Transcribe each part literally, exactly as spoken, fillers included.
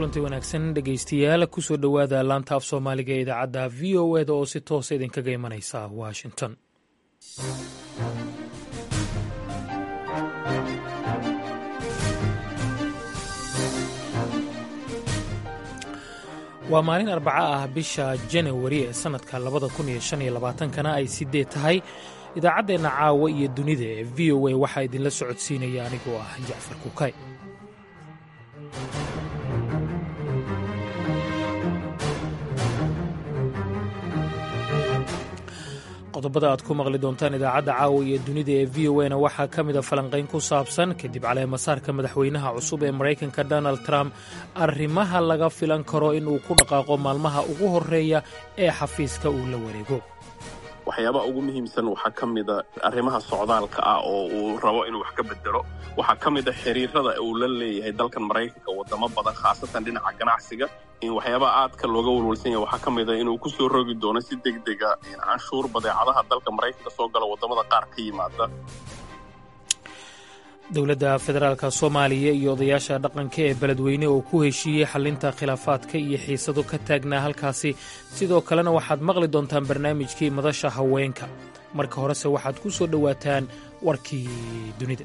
kulanti wanaagsan dhegaystayaal kusoo dhowaada laanta af soomaaliga ee idaacadda v o eda oo si toosa idinkaga imanaysa washington. waa maalin arbaca ah bisha janawari ee sannadka labada kun iyo shan iyo labaatankana ay sideed tahay. idaacaddeenna caawa iyo dunida ee v o a waxaa idinla socodsiinaya anigoo ah jacfar kukay. qodobada aad ku maqli doontaan idaacadda caawa iyo dunida ee v o na waxaa ka mida falanqayn ku saabsan kadib caleemasaarka madaxweynaha cusub ee maraykanka donald trump arrimaha laga filan karo inuu ku dhaqaaqo maalmaha ugu horreeya ee xafiiska uu la wareego. waxyaabaha ugu muhiimsan waxaa ka mida arrimaha socdaalka ah oo uu rabo inuu wax ka bedelo. waxaa ka mida xiriirada uu la leeyahay dalkan maraykanka wadamo badan khaasatan dhinaca ganacsiga. in waxyaabaha aadka looga walwalsan yahay waxaa ka mida inuu ku soo rogi doono si degdega canshuur badeecadaha dalka maraykanka soo gala wadamada qaar ka yimaada. dowladda federaalka soomaaliya iyo odayaasha dhaqanka ee beledweyne oo ku heshiiyey xallinta khilaafaadka iyo xiisado ka taagnaa halkaasi. sidoo kalena waxaad maqli doontaan barnaamijkii madasha haweenka. marka horese waxaad ku soo dhowaataan warkii dunida.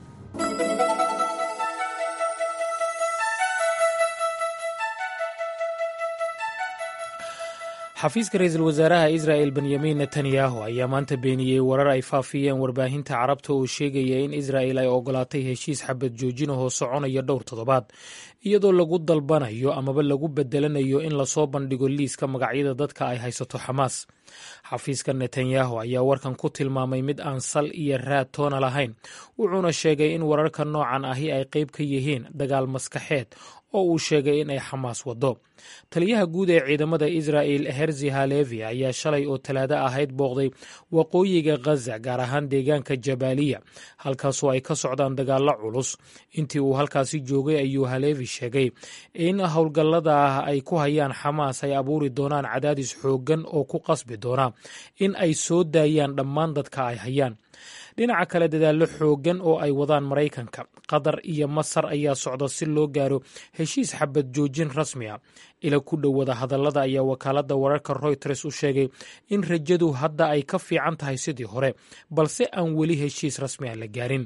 xafiiska ra'iisul wasaaraha israa'el benyamin netanyahu ayaa maanta beeniyey warar ay faafiyeen warbaahinta carabta oo sheegaya in israa'el ay ogolaatay heshiis xabad joojinahoo soconaya dhowr toddobaad iyadoo lagu dalbanayo amaba lagu bedelanayo in lasoo bandhigo liiska magacyada dadka ay haysato xamaas. xafiiska netanyahu ayaa warkan ku tilmaamay mid aan sal iyo raad toona lahayn, wuxuuna sheegay in wararka noocan ahi ay qayb ka yihiin dagaal maskaxeed oo uu sheegay in ay xamaas waddo. taliyaha guud ee ciidamada israa'el herzi halevi ayaa shalay oo talaado ahayd booqday waqooyiga ghaza, gaar ahaan deegaanka jabaaliya, halkaasoo ay ka socdaan dagaallo culus. intii uu halkaasi joogay ayuu halevi sheegay in howlgallada ah ay ku hayaan xamaas ay abuuri doonaan cadaadis xooggan oo ku qasbi doona in ay soo daayaan dhammaan dadka ay hayaan. dhinaca kale, dadaallo xooggan oo ay wadaan maraykanka, qatar iyo masar ayaa socda si loo gaaro heshiis xabad joojin rasmi ah. ila ku dhow wada hadallada ayaa wakaaladda wararka Reuters u sheegay in rajadu hadda ay ka fiican tahay sidii hore, balse aan weli heshiis rasmi ah la gaarin.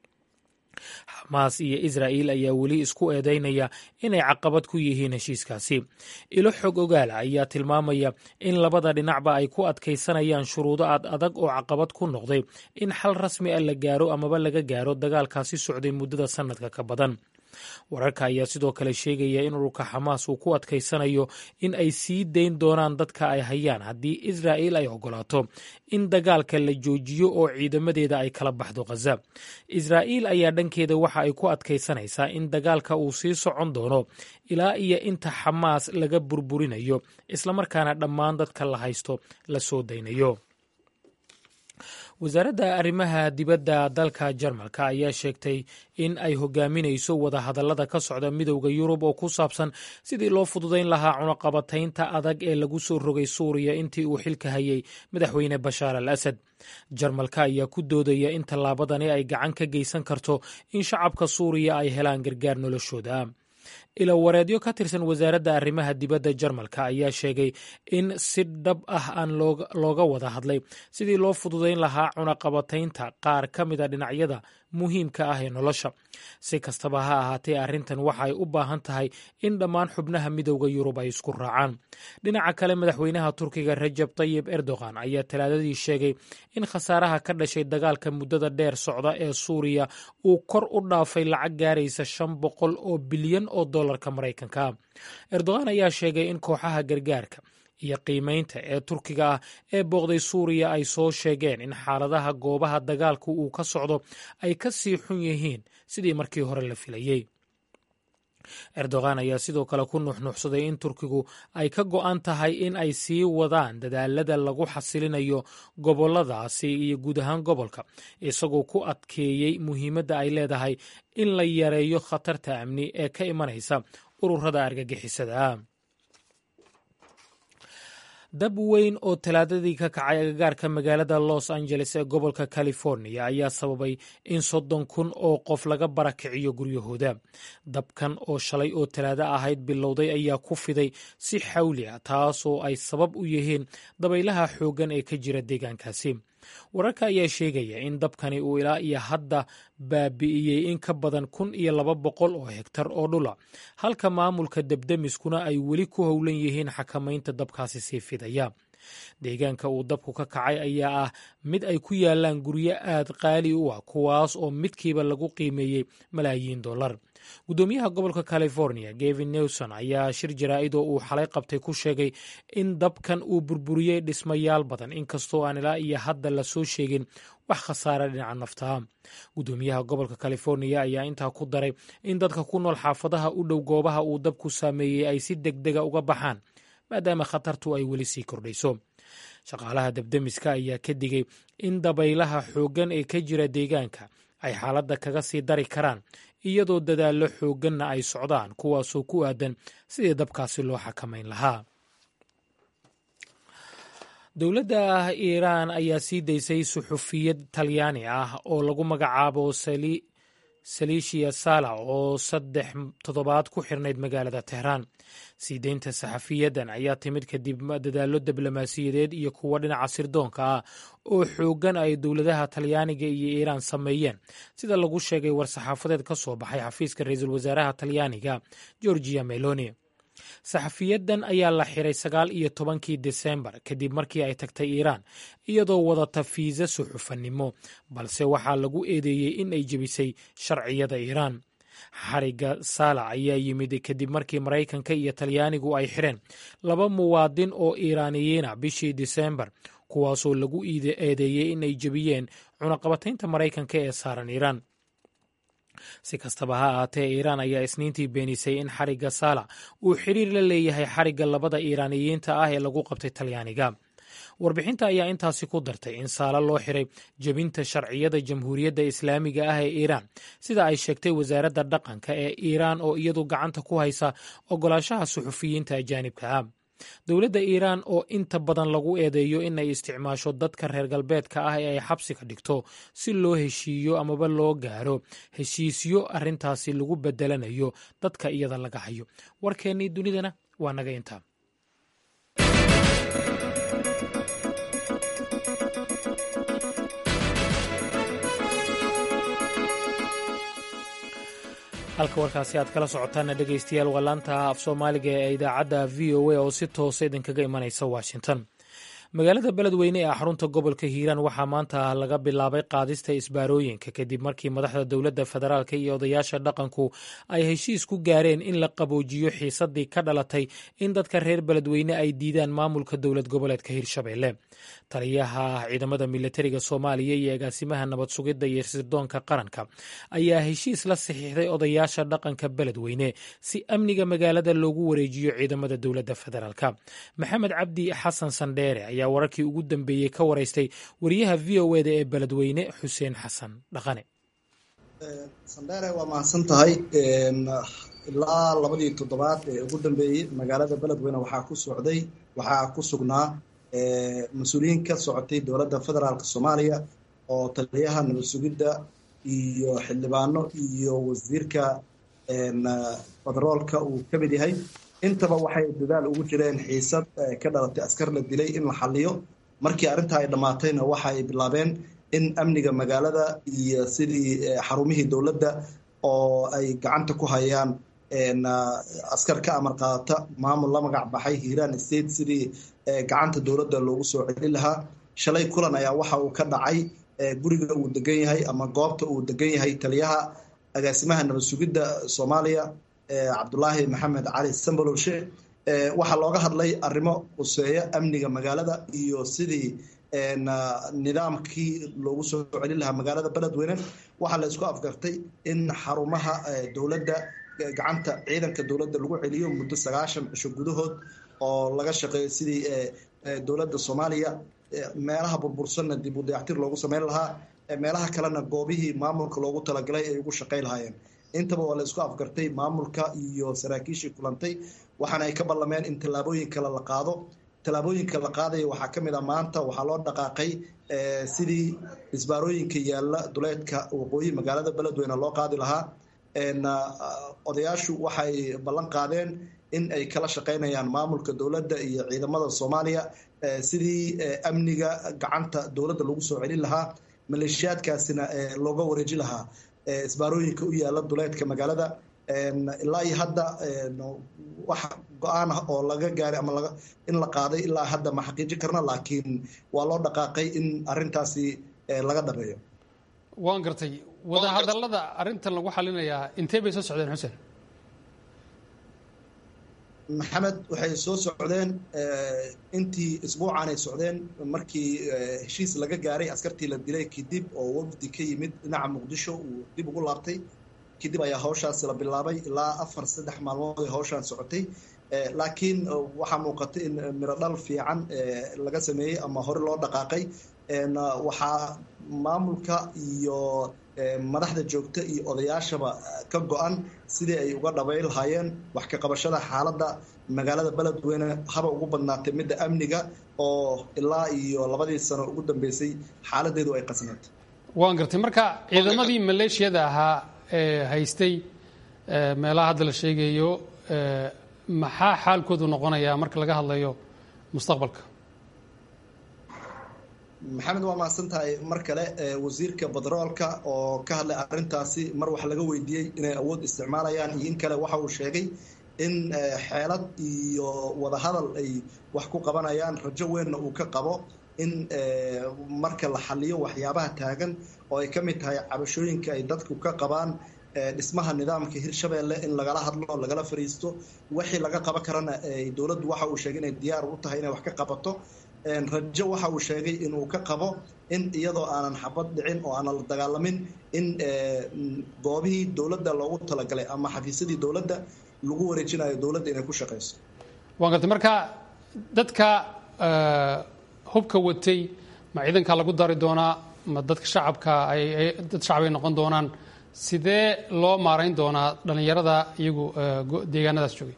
xamaas iyo israa'il ayaa weli isku eedaynaya inay caqabad ku yihiin heshiiskaasi. ilo xog ogaala ayaa tilmaamaya in labada dhinacba ay ku adkaysanayaan shuruudo ad adag oo caqabad ku noqday in xal rasmi ah la gaaro amaba laga gaaro dagaalkaasi socday muddada sannadka ka badan. wararka ayaa sidoo kale sheegaya in ururka xamaas uu ku adkaysanayo in ay sii dayn doonaan dadka ay hayaan haddii israa'il ay ogolaato in dagaalka la joojiyo oo ciidamadeeda ay kala baxdo ghaza. israa'il ayaa dhankeeda waxa ay ku adkaysanaysaa in dagaalka uu sii socon doono ilaa iyo inta xamaas laga burburinayo, islamarkaana dhammaan dadka la haysto la soo daynayo. wasaaradda arrimaha dibadda dalka jarmalka ayaa sheegtay in ay hogaaminayso wada hadallada ka socda midowda yurub oo ku saabsan sidii loo fududayn lahaa cunaqabataynta adag ee lagu soo rogay suuriya intii uu xilka hayay madaxweyne bashaar al asad. jarmalka ayaa ku doodaya in tallaabadani ay gacan ka geysan karto in shacabka suuriya ay helaan gargaar noloshooda. ilo wareedyo ka tirsan wasaaradda arrimaha dibadda jarmalka ayaa sheegay in si dhab ah aan looga wada hadlay sidii loo fududayn lahaa cunaqabataynta qaar ka mida dhinacyada muhiimka ah ee nolosha. si kastaba ha ahaatee, arrintan waxa ay u baahan tahay in dhammaan xubnaha midowda yurub ay isku raacaan. dhinaca kale, madaxweynaha turkiga rajab tayyib erdogan ayaa talaadadii sheegay in khasaaraha ka dhashay dagaalka muddada dheer socda ee suuriya uu kor u dhaafay lacag gaaraysa shan boqol oo bilyan oo dollarka maraykanka. erdogan ayaa sheegay in kooxaha gargaarka iyo qiimaynta ee turkiga ah ee booqday suuriya ay soo sheegeen in xaaladaha goobaha dagaalku uu ka socdo ay ka sii xun yihiin sidii markii hore la filayey. erdogan ayaa sidoo kale ku nuxnuxsaday in turkigu ay ka go'an tahay in ay sii wadaan dadaalada lagu xasilinayo goboladaasi iyo guud ahaan gobolka, isagoo ku adkeeyey muhiimadda ay leedahay in la yareeyo khatarta amni ee ka imanaysa ururada argagixisada. dab weyn oo talaadadii ka kacay agagaarka magaalada los angeles ee gobolka california ayaa sababay in soddon kun oo qof laga barakiciyo guryahooda. dabkan oo shalay oo talaado ahayd bilowday ayaa ku fiday si xawli ah, taasoo ay sabab u yihiin dabaylaha xooggan ee ka jira deegaankaasi. wararka ayaa sheegaya in dabkani uu ilaa iyo hadda baabi'iyey in ka badan kun iyo laba boqol oo hektar oo dhula, halka maamulka debdemiskuna ay weli ku howlan yihiin xakamaynta dabkaasi sii fidaya. deegaanka uu dabku ka kacay ayaa ah mid ay ku yaalaan guryo aad qaali u ah, kuwaas oo midkiiba lagu qiimeeyey malaayiin dollar. guddoomiyaha gobolka california gavin newsom ayaa shir jaraa'id oo uu xalay qabtay ku sheegay in dabkan uu burburiyey dhismayaal badan, inkastoo aan ilaa iyo hadda la soo sheegin wax khasaare dhinaca naftaha. guddoomiyaha gobolka california ayaa intaa ku daray in dadka ku nool xaafadaha u dhow goobaha uu dabku saameeyey ay si degdega uga baxaan, maadaama khatartu ay weli sii kordhayso. shaqaalaha debdemiska ayaa ka digay in dabaylaha xooggan ee ka jira deegaanka ay xaaladda kaga sii dari karaan, iyadoo dadaallo xoogganna ay socdaan kuwaasoo ku aadan sidii dabkaasi loo xakamayn lahaa. dowladda iiraan ayaa sii daysay suxufiyad talyaani ah oo lagu magacaabo saliishiya sala oo saddex toddobaad ku xirnayd magaalada tehraan. sii deynta saxafiyadan ayaa timid kadib dadaallo diblomaasiyadeed iyo kuwo dhinaca sirdoonka ah oo xooggan ay dowladaha talyaaniga iyo iiraan sameeyeen, sida lagu sheegay war-saxaafadeed ka soo baxay xafiiska ra-iisul wasaaraha talyaaniga georgia meloni. saxafiyadan ayaa la xiray sagaal iyo tobankii desembar kadib markii ay tagtay iiraan iyadoo wadata fiisa suxufanimo, balse waxaa lagu eedeeyey in ay jebisay sharciyada iiraan. xariga saala ayaa yimid kadib markii maraykanka iyo talyaanigu ay xireen laba muwaadin oo iiraaniyiina bishii disembar, kuwaasoo lagu eedeeyey in ay jebiyeen cunaqabataynta maraykanka ee saaran iiraan. si kastaba ha ahaatee, iiraan ayaa isniintii beenisay in xariga saala uu xiriir la leeyahay xariga labada iiraaniyiinta ah ee lagu qabtay talyaaniga. warbixinta ayaa intaasi ku dartay in saala loo xiray jebinta sharciyada jamhuuriyadda islaamiga ah ee iiraan, sida ay sheegtay wasaaradda dhaqanka ee iiraan oo iyadu gacanta ku haysa ogolaanshaha suxufiyiinta ajaanibka ah. dowladda iiraan oo inta badan lagu eedeeyo inay isticmaasho dadka reer galbeedka ah ee ay xabsiga dhigto si loo heshiiyo amaba loo gaaro heshiisyo arrintaasi lagu bedelanayo dadka iyada laga hayo. warkeennii dunidana waa naga intaa. halka warkaasi aad kala socotaana dhegaystayaal waa laanta af soomaaliga ee idaacadda v o a oo si toosa idinkaga imanaysa washington. magaalada beledweyne ee xarunta gobolka hiiraan waxaa maanta laga bilaabay qaadista isbaarooyinka kadib markii madaxda dowladda federaalk iyo odayaasha dhaqanku ay heshiis ku gaareen in la qaboojiyo xiisadii ka dhalatay in dadka reer beledweyne ay diidaan maamulka dowlad goboleedka hirshabelle. taliyaha ciidamada militariga soomaaliya iyo agaasimaha nabad sugidda iyo sirdoonka qaranka ayaa heshiis la saxiixday odayaasha dhaqanka beledweyne si amniga magaalada loogu wareejiyo ciidamada dowladda federaalk. maxamed cabdi xasan sandheere ayaa wararkii ugu dambeeyey ka waraystay wariyaha v o eda ee beledweyne xuseen xasan dhaqane. sandheere waa mahadsan tahay. ilaa labadii toddobaad ee ugu dambeeyey magaalada beledweyne waxaa ku socday waxaa ku sugnaa mas-uuliyiin ka socotay dowladda federaalk soomaaliya oo taliyaha nabad sugidda iyo xildhibaano iyo wasiirka federaalka uu ka mid yahay. intaba waxay dadaal ugu jireen xiisad ka dhalatay askar la dilay in la xaliyo. markii arrintaa ay dhammaatayna waxa ay bilaabeen in amniga magaalada iyo sidii xarumihii dowladda oo ay gacanta ku hayaan askar ka amar qaadata maamul la magac baxay hiiraan state sidii gacanta dowladda loogu soo celin lahaa. shalay kulan ayaa waxa uu ka dhacay guriga uu degan yahay ama goobta uu degan yahay taliyaha agaasimaha nabad sugidda soomaaliya cabdulaahi maxamed cali sambalowshe. waxaa looga hadlay arrimo quseeya amniga magaalada iyo sidii nidaamkii loogu soo celin lahaa magaalada beledweyne. waxaa la isku afgartay in xarumaha dowladda gacanta ciidanka dowladda lagu celiyo muddo sagaashan cisho gudahood oo laga shaqeeyo sidii dowladda soomaaliya meelaha burbursanna dib u dayactir loogu sameyn lahaa, meelaha kalena goobihii maamulka loogu talagalay ay ugu shaqey lahaayeen. intaba waa la isku afgartay maamulka iyo saraakiishii kulantay, waxaana ay ka ballameen in tallaabooyin kale la qaado. tallaabooyinka la qaadaya waxaa ka mid a maanta waxaa loo dhaqaaqay sidii isbaarooyinka yaalla duleedka waqooyi magaalada beledweyne loo qaadi lahaa odayaashu waxay ballan qaadeen in ay kala shaqaynayaan maamulka dowladda iyo ciidamada soomaaliya sidii amniga gacanta dowladda lagu soo celin lahaa maleeshiyaadkaasina looga wareeji lahaa isbaarooyinka u yaalla duleedka magaalada ilaa iyo hadda wax go-aan ah oo laga gaaray ama in la qaaday ilaa hadda ma xaqiijin karna laakiin waa loo dhaqaaqay in arintaasi laga dhameeyo. waan gartay wada hadallada arintan lagu xalinayaa intee bay soo socdeen xuseen? maxamed waxay soo socdeen intii isbuucan ay socdeen markii heshiis laga gaaray askartii la dilay kadib oo wafdi ka yimid dhinaca muqdisho uu dib ugu laabtay kadib ayaa hawshaas la bilaabay ilaa afar saddex maalmood ay hawshaan socotay laakiin waxaa muuqatay in miro dhal fiican laga sameeyey ama hore loo dhaqaaqay waxaa maamulka iyo madaxda joogta iyo odayaashaba ka go-an sidii ay uga dhabay lahaayeen wax ka qabashada xaaladda magaalada beledweyne haba ugu badnaatay midda amniga oo ilaa iyo labadii sano ugu dambeysay xaaladeedu ay qasneed. waan gartay marka ciidamadii maleeshiyada ahaa ee haystay meelaha hadda la sheegayo maxaa xaalkoodu noqonayaa marka laga hadlayo mustaqbalka? maxamed waa mahadsan tahay mar kale wasiirka batroolka oo ka hadlay arrintaasi mar wax laga weydiiyey inay awood isticmaalayaan iyo in kale waxa uu sheegay in xeelad iyo wadahadal ay wax ku qabanayaan rajo weynna uu ka qabo in marka la xaliyo waxyaabaha taagan oo ay ka mid tahay cabashooyinka ay dadku ka qabaan dhismaha nidaamka hirshabeelle in lagala hadlo lagala fariisto wixii laga qaban karana dowladdu waxa uu sheegay inay diyaar u tahay inay wax ka qabato. rajo waxa uu sheegay inuu ka qabo in iyadoo aanan xabad dhicin oo aanan la dagaalamin in goobihii dowladda loogu talagalay ama xafiisyadii dowladda lagu wareejinayo dowladda inay ku shaqayso. waan gartay marka dadka hubka watay ma ciidanka lagu dari doonaa ma dadka shacabka ay dad shacab ay noqon doonaan sidee loo maarayn doonaa dhalinyarada iyagu deegaanadaas joogay?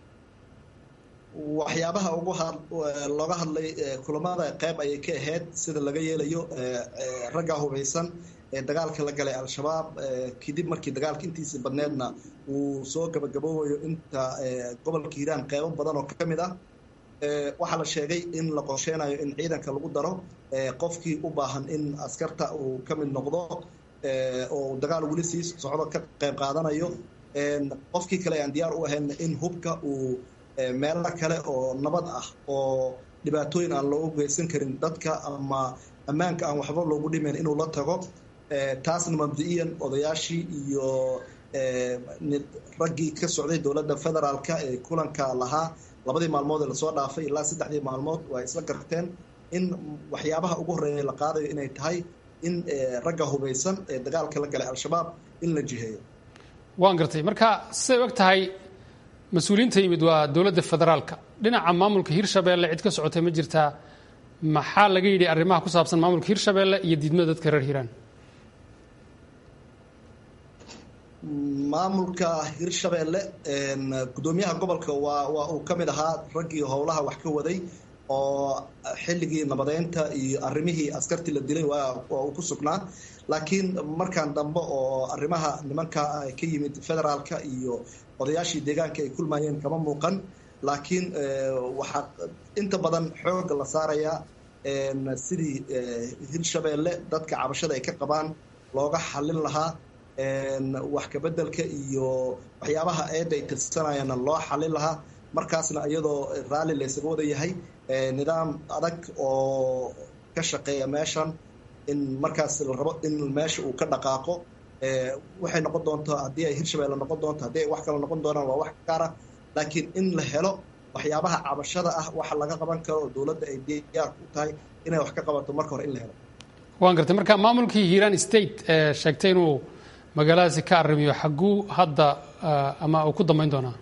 waxyaabaha ugu looga hadlay kulamada qayb ayay ka ahayd sida laga yeelayo ragga hubaysan ee dagaalka la galay al-shabaab kadib markii dagaalka intiisa badneedna uu soo gabagaboobayo inta gobolka hiiraan qaybo badan oo ka mid ah waxaa la sheegay in la qorsheynayo in ciidanka lagu daro qofkii u baahan in askarta uu ka mid noqdo oo dagaal weli sii socdo ka qayb qaadanayo qofkii kale aan diyaar u ahayn in hubka uu meelo kale oo nabad ah oo dhibaatooyin aan loogu geysan karin dadka ama ammaanka aan waxba loogu dhimayn inuu la tago. taasna mabdi'iyan odayaashii iyo raggii ka socday dowladda federaalka ee kulanka lahaa labadii maalmood ee lasoo dhaafay ilaa saddexdii maalmood waa isla garteen in waxyaabaha ugu horreeya la qaadayo inay tahay in ragga hubaysan ee dagaalka la galay al-shabaab in la jiheeyo. waan gartay marka siday og tahay mas-uuliyiinta yimid waa dowladda federaalka dhinaca maamulka hirshabeelle cid ka socotay ma jirtaa? maxaa laga yidhi arrimaha ku saabsan maamulka hirshabeelle iyo diidmada dadka reer hiiraan? maamulka hirshabeelle gudoomiyaha gobolka waa waa uu ka mid ahaa raggii howlaha wax ka waday oo xilligii nabadeynta iyo arrimihii askartii la dilay waa uu ku sugnaa laakiin markaan dambe oo arrimaha nimanka ka yimid federaalka iyo odayaashii deegaanka ay kulmayeen kama muuqan laakiin waxaa inta badan xooga la saarayaa sidii hirshabeelle dadka cabashada ay ka qabaan looga xallin lahaa wax kabedelka iyo waxyaabaha eedda ay tirsanayana loo xallin lahaa markaasna iyadoo raalli laysaga wada yahay nidaam adag oo ka shaqeeya meeshan in markaas la rabo in meesha uu ka dhaqaaqo waxay noqon doontaa haddii ay hirshabeelle noqon doonto haddii ay wax kale noqon doonaan waa wax gaara laakiin in la helo waxyaabaha cabashada ah waxa laga qaban karo oo dowladda ay diyaar ku tahay inay wax ka qabato marka hore in la helo. waan gartay marka maamulkii hiiraan state sheegtay inuu magaaladaasi ka arrimiyo xagguu hadda ama uu ku dambayn doonaa?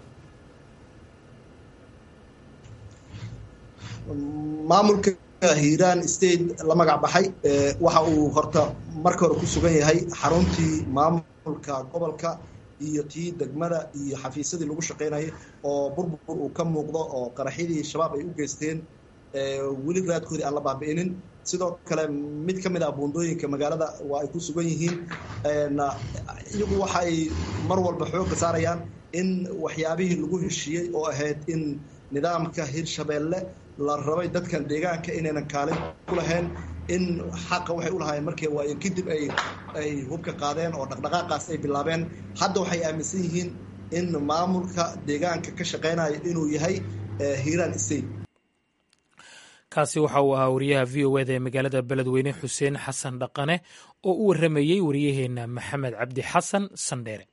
maamulka hiiraan state la magac baxay waxa uu horta marka hore ku sugan yahay xaruntii maamulka gobolka iyo tii degmada iyo xafiisyadii lagu shaqaynayay oo burbur uu ka muuqdo oo qaraxyadii shabaab ay u geysteen weli raadkoodii aan la baabi'inin sidoo kale mid ka mid ah buundooyinka magaalada waa ay ku sugan yihiin iyagu waxa ay mar walba xoogga saarayaan in waxyaabihii lagu heshiiyey oo ahayd in nidaamka Hirshabeelle la rabay dadkan deegaanka inaynan kaalin ku lahayn in xaqa waxay u lahaayeen markii waayeen kadib ay ay hubka qaadeen oo dhaqdhaqaaqaas ay bilaabeen hadda waxay aaminsan yihiin in maamulka deegaanka ka shaqeynaya inuu yahay Hiiraan State. kaasi waxa uu ahaa wariyaha v o eda ee magaalada beledweyne xuseen xasan dhaqane oo u waramayey wariyaheena maxamed cabdi xasan sandheere.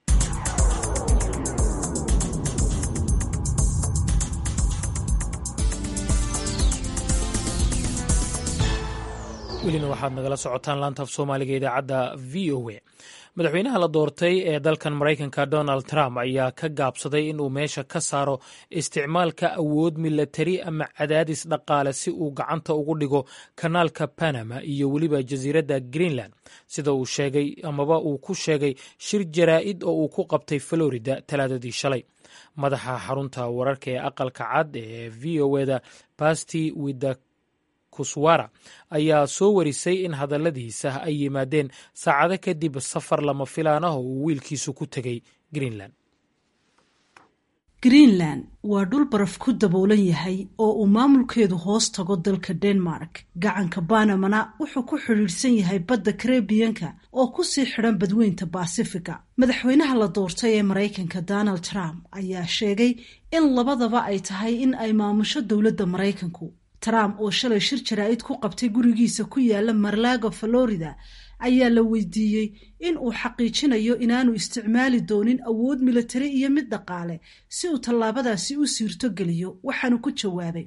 welina waxaad nagala socotaan laanta af soomaaliga idaacadda v o a madaxweynaha la doortay ee dalkan maraykanka donald trump ayaa ka gaabsaday inuu meesha ka saaro isticmaalka awood milatari ama cadaadis dhaqaale si uu gacanta ugu dhigo kanaalka Panama iyo weliba jasiiradda Greenland sida uu sheegay amaba uu ku sheegay shir jaraa'id oo uu ku qabtay Florida talaadadii shalay. madaxa xarunta wararka ee aqalka cad ee v o eda Basti Wida Kuswara ayaa soo warisay in hadalladiisa ay yimaadeen saacado kadib safar lama filaan ah oo uu wiilkiisu ku tegay Greenland. Greenland waa dhul baraf ku daboolan yahay oo uu maamulkeedu hoos tago dalka Denmark. Gacanka Panamana wuxuu ku xiriirsan yahay badda Caribbean-ka oo ku sii xidhan badweynta Pacifica. Madaxweynaha la doortay ee Maraykanka Donald Trump ayaa sheegay in labadaba ay tahay in ay maamusho dowladda Maraykanku. Trump oo shalay shir jaraa'id ku qabtay gurigiisa ku yaala Mar-a-Lago, Florida, ayaa la weydiiyey in uu xaqiijinayo inaanu isticmaali doonin awood militari iyo mid dhaqaale si uu tallaabadaasi u siirto geliyo. waxaanu ku jawaabay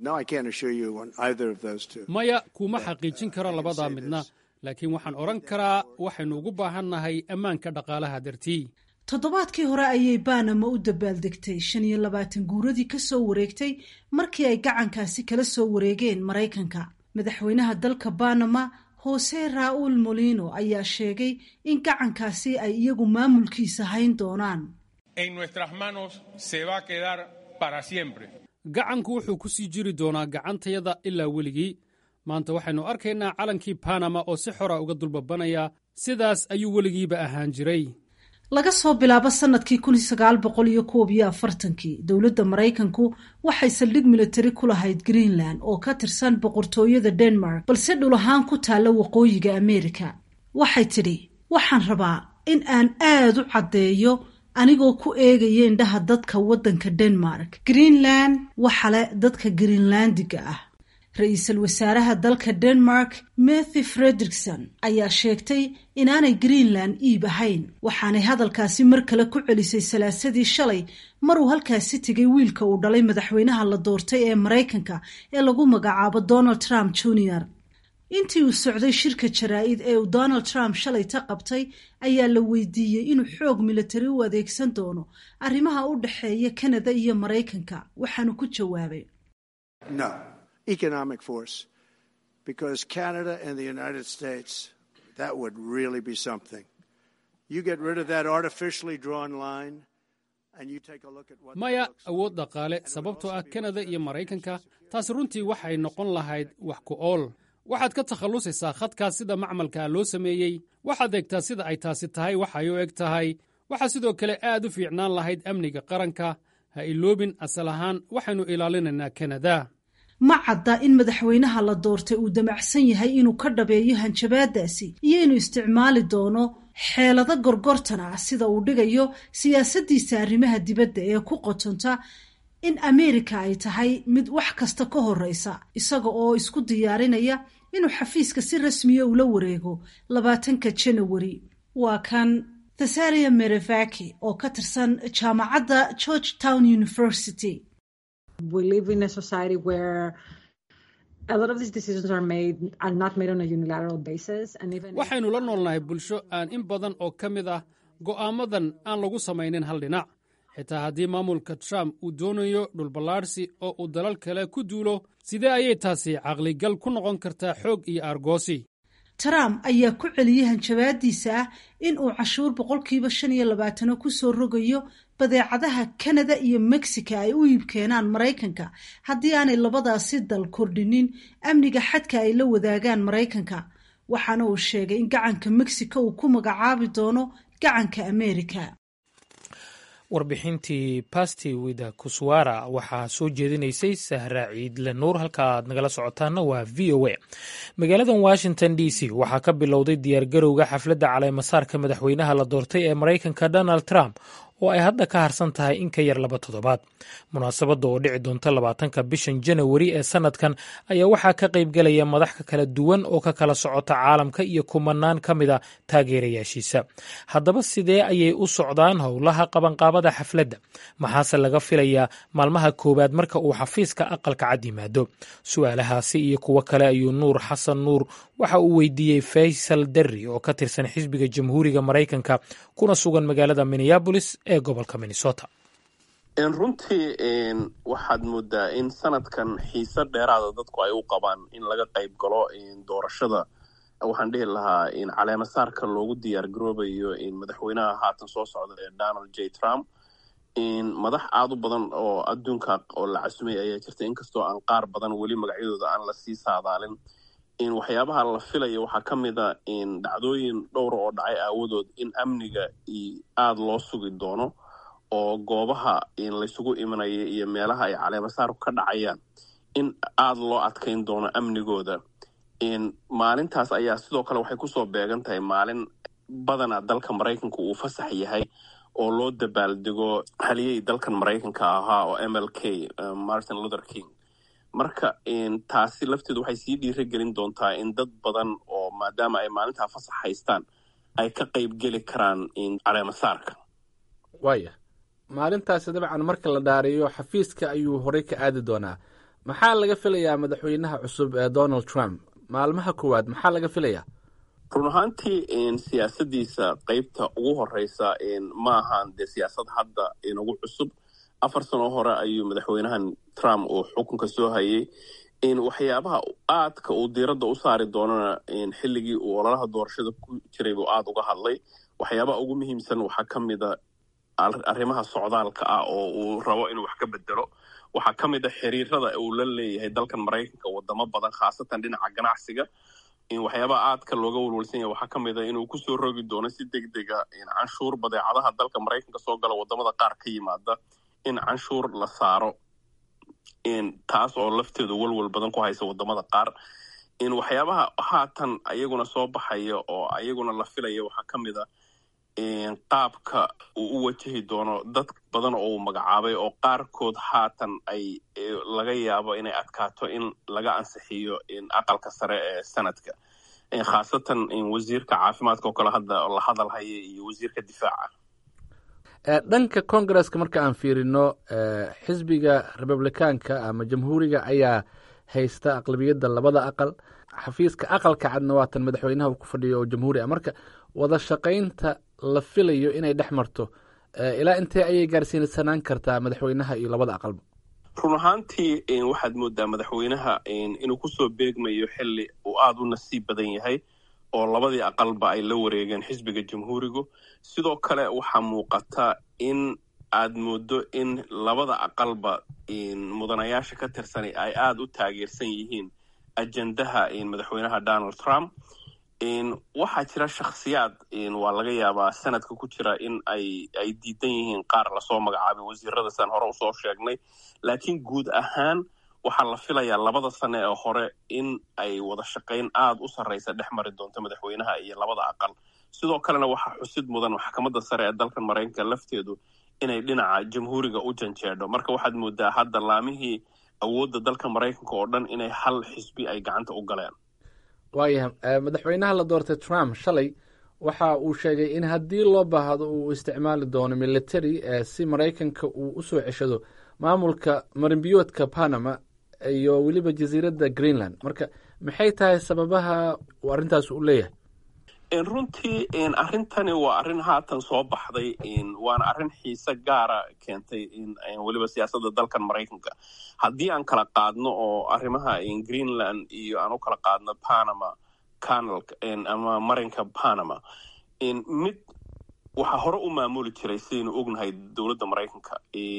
maya kuma xaqiijin karo labadaa midna laakiin waxaan odhan karaa waxaynu ugu baahannahay ammaanka dhaqaalaha dartii. toddobaadkii hore ayay Panama u dabaaldegtay shan iyo labaatan guuradii ka soo wareegtay markii ay gacankaasi kala soo wareegeen Maraykanka. madaxweynaha dalka Panama Jose Raul Molino ayaa sheegay in gacankaasi ay iyagu maamulkiisa hayn doonaan. gacanku wuxuu ku sii jiri doonaa gacantayada ilaa weligii. maanta waxaynu arkaynaa calankii Panama oo si xora uga dulbabanaya. sidaas ayuu weligiiba ahaan jiray. laga soo bilaabo sanadkii kun iyo sagaal boqol iyo koob iyo afartankii dowladda Maraykanku waxay saldhig militari ku lahayd Greenland oo ka tirsan boqortooyada Denmark balse dhul ahaan ku taalla waqooyiga Ameerika. waxay tidhi waxaan rabaa in aan aad u caddeeyo anigoo ku eegaya indhaha dadka waddanka Denmark. Greenland waxa leh dadka Greenlandiga ah. ra-iisul wasaaraha dalka Denmark Mette Frederiksen ayaa sheegtay inaanay Greenland iib ahayn. waxaanay hadalkaasi mar kale ku celisay salaasadii shalay maruu halkaasi tegay wiilka uu dhalay madaxweynaha la doortay ee Maraykanka ee lagu magacaabo Donald Trump Junior intii uu socday shirka jaraa'id ee uu Donald Trump shalay ta qabtay ayaa la weydiiyey inuu xoog militari u adeegsan doono arrimaha u dhaxeeya Canada iyo Maraykanka. waxaanu ku jawaabay no economic force because Canada and the United States, that would really be something. You get rid of that artificially drawn line and you take a look at what maya awood dhaqaale sababtoo ah Canada iyo Maraykanka taas runtii waxay noqon lahayd wax ku ool. waxaad ka takhalusaysaa khadkaas sida macmalka loo sameeyey. waxaad eegtaa sida ay taasi tahay waxay u eg tahay. waxaa sidoo kale aad u fiicnaan lahayd amniga qaranka. ha iloobin asal ahaan waxaynu ilaalinaynaa Canada. ma cadda in madaxweynaha la doortay uu damacsan yahay inuu ka dhabeeyo hanjabaadaasi iyo inuu isticmaali doono xeelado gorgortan ah sida uu dhigayo siyaasaddiisa arrimaha dibadda ee ku qotonta in Ameerika ay tahay mid wax kasta ka horreysa isaga oo isku diyaarinaya inuu xafiiska si rasmiya ula wareego labaatanka January. waa kan Thesalia Merevaki oo ka tirsan jaamacadda Georgetown University. We live in a society where a lot of these decisions are made are not made on a unilateral basis and even waxaynu la noolnahay bulsho aan in badan oo ka mid ah go'aamadan aan lagu samaynin hal dhinac. xitaa haddii maamulka Trump uu doonayo dhulballaadhsi oo uu dalal kale ku duulo sidee ayay taasi caqligal ku noqon kartaa xoog iyo argoosi. trump ayaa ku celiyey hanjabaadiisa ah in uu cashuur boqolkiiba shan iyo labaatano kusoo rogayo badeecadaha Canada iyo Mexico ay u iibkeenaan Maraykanka haddii aanay labadaasi dal kordhinin amniga xadka ay la wadaagaan Maraykanka. waxaana uu sheegay in gacanka Mexico uu ku magacaabi doono gacanka America. warbixintii Pasti Wida Kuswara waxaa soo jeedinaysay Sahra Ciidle Nuur. halka aad nagala socotaana waa V O A. magaaladan Washington D C waxaa ka bilowday diyaargarowga xafladda caleemasaarka madaxweynaha la doortay ee Maraykanka Donald Trump oo ay hadda ka harsan tahay in ka yar laba toddobaad. munaasabadda oo dhici doonta labaatanka bishan Janawari ee sanadkan ayaa waxaa ka qaybgelaya madax ka kala duwan oo ka kala socota caalamka iyo kumanaan ka mid a taageerayaashiisa. haddaba sidee ayay u socdaan howlaha qabanqaabada xafladda? maxaase laga filayaa maalmaha koowaad marka uu xafiiska aqalka cad yimaado? su-aalahaasi iyo kuwo kale ayuu Nuur Xasan Nuur waxa uu weydiiyey Faysal Derri oo ka tirsan xisbiga Jamhuuriga Maraykanka kuna sugan magaalada Minneapolis ee gobolka Minnesota. runtii waxaad moodaa in sanadkan xiise dheeraada dadku ay u qabaan in laga qayb galo doorashada. waxaan dhihi lahaa in caleemasaarka loogu diyaar garoobayo in madaxweynaha haatan soo socda ee Donald J Trump in madax aad u badan oo adduunka oo la casumay ayaa jirta, inkastoo aan qaar badan weli magacyadooda aan la sii saadaalin. in waxyaabaha la filayo waxaa ka mid a in dhacdooyin dhowr oo dhacay aawadood in amniga aad loo sugi doono oo goobaha in laysugu imanaya iyo meelaha ay caleemasaarku ka dhacayaan in aad loo adkayn doono amnigooda. in maalintaas ayaa sidoo kale waxay kusoo beegan tahay maalin badana dalka Maraykanka uu fasax yahay oo loo dabaaldego haliyey dalkan Maraykanka ahaa oo M L K uh, Martin Luther King. marka in taasi lafteedu waxay sii dhiirigelin doontaa in dad badan oo maadaama ay maalintaa fasax haystaan ay ka qayb geli karaan in caleemasaarka. waaya maalintaasi dabcan marka la dhaariyo xafiiska ayuu horey ka aadi doonaa. maxaa laga filayaa madaxweynaha cusub ee Donald Trump maalmaha koowaad? maxaa laga filayaa? run ahaantii in siyaasadiisa qaybta ugu horeysa in ma ahaan dee siyaasad hadda inugu cusub. afar sano hore ayuu madaxweynahan Trump uu xukunka soo hayay. in waxyaabaha aadka uu diiradda u saari doonana in xilligii uu ololaha doorashada ku jiray buu aad uga hadlay. waxyaabaha ugu muhiimsan waxaa ka mid a arrimaha socdaalka ah oo uu rabo inuu wax ka bedelo. waxaa ka mid a xiriirada uu la leeyahay dalkan Maraykanka wadamo badan, khaasatan dhinaca ganacsiga. in waxyaabaha aadka looga walwalsan yahay waxaa ka mid a inuu kusoo rogi doono si degdega in canshuur badeecadaha dalka Maraykanka soo gala wadamada qaar ka yimaada in canshuur la saaro. in taas oo lafteedu walwal badan ku haysa wadamada qaar. in waxyaabaha haatan ayaguna soo baxaya oo ayaguna la filaya waxaa ka mid a in qaabka uu u wajahi doono dad badan oo uu magacaabay oo qaarkood haatan ay laga yaabo inay adkaato in laga ansixiyo in aqalka sare ee sanadka, khaasatan in wasiirka caafimaadka oo kale hadda la hadal haya iyo wasiirka difaaca. dhanka Congress-ka marka aan fiirino xisbiga Republicaanka ama Jamhuuriga ayaa haysta aqlabiyadda labada aqal. xafiiska aqalka cadna waatan madaxweynaha uu ku fadhiyo oo jamhuuri ah. marka wada shaqaynta la filayo inay dhex marto ilaa intee ayay gaarsiinsanaan kartaa madaxweynaha iyo labada aqalba? run ahaantii waxaad moodaa madaxweynaha inuu kusoo beegmayo xilli uu aad u nasiib badan yahay oo labadii aqalba ay la wareegeen xisbiga jamhuurigu. sidoo kale waxaa muuqata in aad moodo in labada aqalba mudanayaasha ka tirsan ay aad u taageersan yihiin ajendaha madaxweynaha Donald Trump. waxaa jira shakhsiyaad waa laga yaabaa sanadka ku jira in ay ay diidan yihiin qaar lasoo magacaabay wasiirada san hore usoo sheegnay, laakiin guud ahaan waxaa la filayaa labada sane ee hore in ay wada shaqayn aad u sarreysa dhex mari doonto madaxweynaha iyo labada aqal. sidoo kalena waxaa xusid mudan maxkamadda sare ee dalkan Maraykanka lafteedu inay dhinaca jamhuuriga u janjeedho. marka waxaad moodaa hadda laamihii awoodda dalka Maraykanka oo dhan inay hal xisbi ay gacanta u galeen. waayahay madaxweynaha la doortay Trump shalay waxa uu sheegay in haddii loo baahdo uu isticmaali doono military si Maraykanka uu u soo ceshado maamulka marinbiyoodka Panama iyo weliba jasiiradda Greenland. marka maxay tahay sababaha uu arrintaas u leeyahay? runtii arrintani waa arrin haatan soo baxday, waana arrin xiise gaara keentay weliba siyaasadda dalkan Maraykanka. haddii aan kala qaadno oo arrimaha Greenland iyo aan u kala qaadno Panama canal ama marinka Panama mid waxaa hore u maamuli jiray sidaynu ognahay dowladda Maraykanka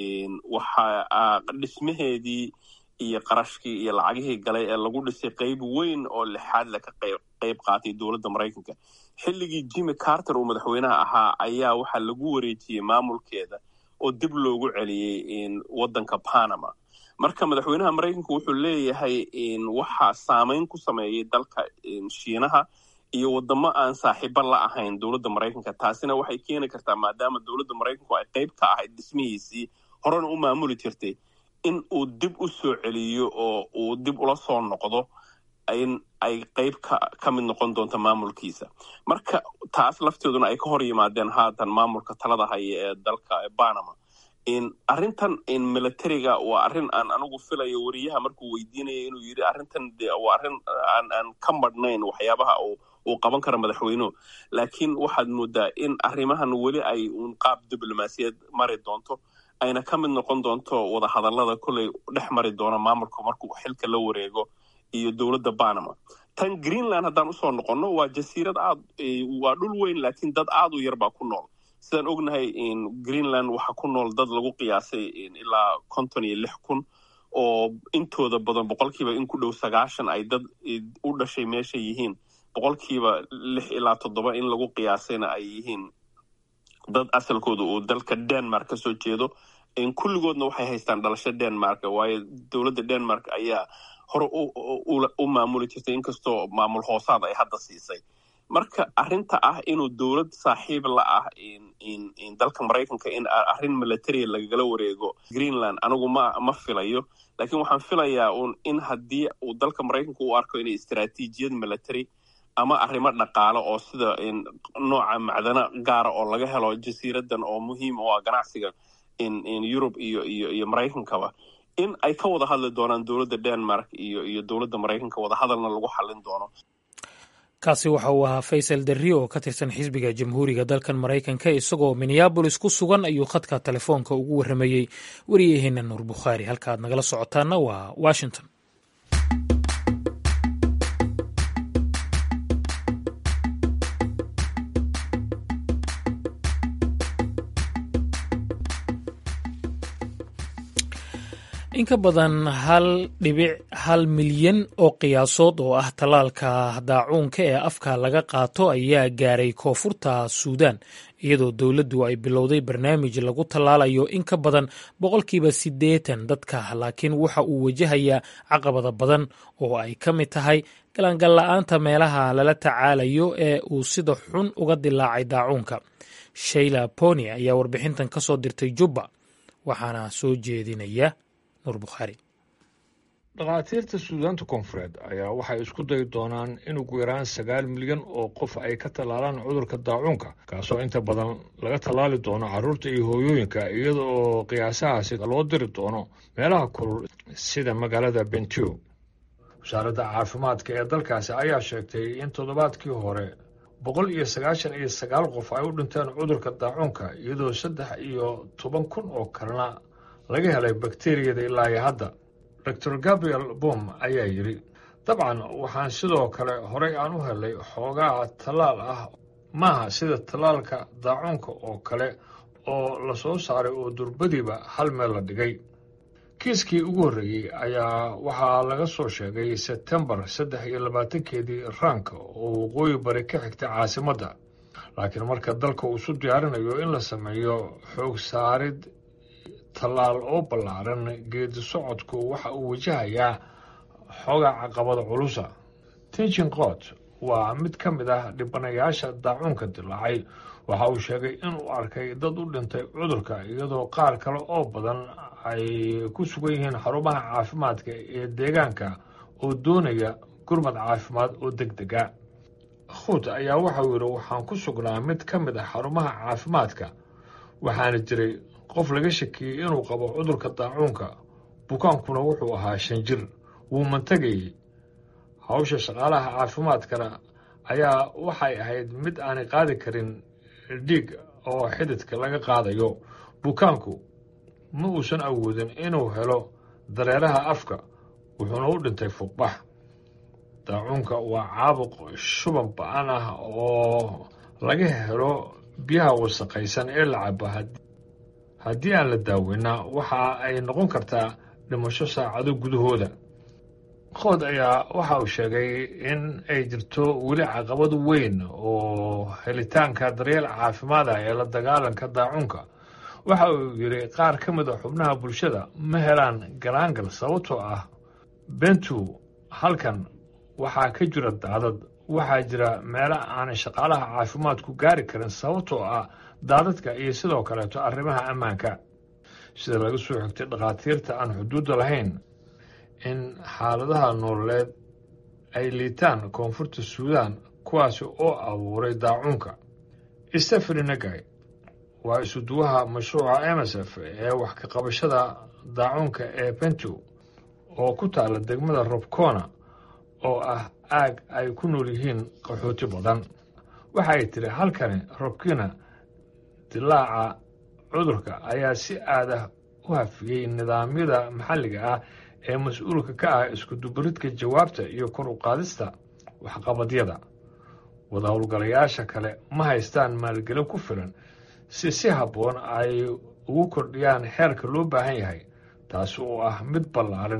waxaa dhismaheedii iyo qarashkii iyo lacagihii galay ee lagu dhisay qayb weyn oo lixaad la ka qayb qaatay dowladda Maraykanka xilligii Jimmy Carter uu madaxweynaha ahaa ayaa waxaa lagu wareejiyey maamulkeeda oo dib loogu celiyey waddanka Panama marka madaxweynaha Maraykanka wuxuu leeyahay waxaa saameyn ku sameeyay dalka Shiinaha iyo wadamo aan saaxiibo la ahayn dowladda Maraykanka taasina waxay keeni kartaa maadaama dowladda Maraykanku ay qayb ka ahayd dhismihiisii horena u maamuli jirtay in uu dib u soo celiyo oo uu dib ula soo noqdo in ay qayb ka ka mid noqon doonto maamulkiisa marka taas lafteeduna ay ka hor yimaadeen haatan maamulka talada haya ee dalka Panama in arrintan in militariga waa arrin aan anigu filayo wariyaha markuu weydiinayay inuu yiri arrintan waa arrin aan aan ka madhnayn waxyaabaha uu uu qaban karo madaxweynuhu laakiin waxaad moodaa in arrimahan weli ay un qaab diblomaasiyad mari doonto ayna ka mid noqon doonto wada hadallada kulay dhex mari doona maamulka markuu xilka la wareego iyo dowladda Panama tan Greenland haddaan usoo noqono waa jasiirad aad waa dhul weyn laakiin dad aad u yar baa ku nool sidaan ognahay in Greenland waxa ku nool dad lagu qiyaasay ilaa konton iyo lix kun oo intooda badan boqolkiiba in ku dhow sagaashan ay dad u dhashay meesha yihiin boqolkiiba lix ilaa toddoba in lagu qiyaasayna ay yihiin dad asalkooda uu dalka Denmark ka soo jeedo in kulligoodna waxay haystaan dhalasho Denmark waayo dowladda Denmark ayaa hore u maamuli jirtay inkastoo maamul hoosaad ay hadda siisay marka arrinta ah inuu dowlad saaxiib la ah in in in dalka Maraykanka in arrin military lagala wareego Greenland anigu ma ma filayo laakiin waxaan filayaa in haddii uu dalka Maraykanka u arko inay istiraatiijiyad military ama arrimo dhaqaale oo sida in nooca macdana gaar oo laga helo jasiiradan oo muhiim u ah ganacsiga in in Europe iyo iyo iyo Maraykankaba in ay ka wada hadli doonaan dowladda Denmark iyo iyo dowladda Maraykanka wada hadalna lagu xalin doono kaasi waxa uu ahaa Faysal Darri oo ka tirsan xisbiga jamhuuriga dalkan Maraykanka isagoo Minneapolis ku sugan ayuu khadka telefoonka ugu waramayay wariyaheena Nuur Bukhaari halka aad nagala socotaana waa Washington in ka badan hal dhibic hal milyan oo qiyaasood oo ah tallaalka daacuunka ee afka laga qaato ayaa gaaray koonfurta Suudaan iyadoo dowladdu ay bilowday barnaamij lagu tallaalayo in ka badan boqolkiiba siddeetan dadka laakiin waxa uu wajahayaa caqabado badan oo ay ka mid tahay galangal la'aanta meelaha lala tacaalayo ee uu sida xun uga dilaacay daacuunka Sheila Pony ayaa warbixintan ka soo dirtay Jubba waxaana soo jeedinaya dhakhaatiirta Suudaanta koonfureed ayaa waxay isku dayi doonaan in ugu yaraan sagaal milyan oo qof ay ka tallaalaan cudurka daacuunka kaasoo inta badan laga tallaali doono carruurta iyo hooyooyinka iyada oo qiyaasahaasi loo diri doono meelaha kulul sida magaalada Bentiu wasaaradda caafimaadka ee dalkaasi ayaa sheegtay in toddobaadkii hore boqol iyo sagaashan iyo sagaal qof ay u dhinteen cudurka daacuunka iyadoo saddex iyo toban kun oo kalena laga helay bakteeriyada ilaa iyo hadda doctor Gabriel Bom ayaa yidhi dabcan waxaan sidoo kale horey aan u helay xoogaa tallaal ah maaha sida tallaalka daacuunka oo kale oo la soo saaray oo durbadiiba hal meel la dhigay kiiskii ugu horreeyey ayaa waxaa laga soo sheegay Sebtembar saddex iyo labaatankeedii raanka oo waqooyi bari ka xigta caasimadda laakiin marka dalka uu isu diyaarinayo in la sameeyo xoog saarid tallaal oo ballaaran geedi socodku waxa uu wajahayaa xoogaa caqabada culusa Tinchin Qoot waa mid ka mid ah dhibanayaasha daacuunka dilaacay waxa uu sheegay inuu arkay dad u dhintay cudurka iyadoo qaar kale oo badan ay ku sugan yihiin xarumaha caafimaadka ee deegaanka oo doonaya gurmad caafimaad oo degdega Qoot ayaa waxa uu yidhi waxaan ku sugnaa mid ka mid ah xarumaha caafimaadka waxaana jiray qof laga shakiyey inuu qabo cudurka daacuunka bukaankuna wuxuu ahaa shan jir wuu mantagayey hawsha shaqaalaha caafimaadkana ayaa waxay ahayd mid aanay qaadi karin dhiig oo xididka laga qaadayo bukaanku ma uusan awoodin inuu helo dareeraha afka wuxuuna u dhintay fuuqbax daacuunka waa caabuq shuban ba-an ah oo laga helo biyaha wasaqaysan ee la cabo haddii aan la daaweyna waxa ay noqon kartaa dhimasho saacado gudahooda. qood ayaa waxa uu sheegay in ay jirto weli caqabad weyn oo helitaanka daryeel caafimaad ah ee la dagaalanka daacuunka. waxa uu yidhi qaar ka mid a xubnaha bulshada ma helaan galaangal sababtoo ah bentu halkan waxaa ka jira daadad, waxaa jira meelo aanay shaqaalaha caafimaadku gaari karin sababtoo ah daadadka iyo sidoo kaleeto arrimaha ammaanka. sida laga soo xigtay dhakhaatiirta aan xuduudda lahayn in xaaladaha nololeed ay liitaan koonfurta suudaan kuwaasi oo abuuray daacuunka. Stephanie Nagay waa isuduwaha mashruuca M S F ee wax ka qabashada daacuunka ee Bentu oo ku taala degmada Robcona oo ah aag ay ku nool yihiin qaxooti badan. waxa ay tiri halkani Robcona dilaaca cudurka ayaa si aad ah u hafiyey nidaamyada maxalliga ah ee mas-uulka ka ah isku dubaridka jawaabta iyo kor u qaadista waxqabadyada. wada howlgalayaasha kale ma haystaan maalgelin ku filan si si habboon ay ugu kordhiyaan xeerka loo baahan yahay, taasi oo ah mid ballaaran.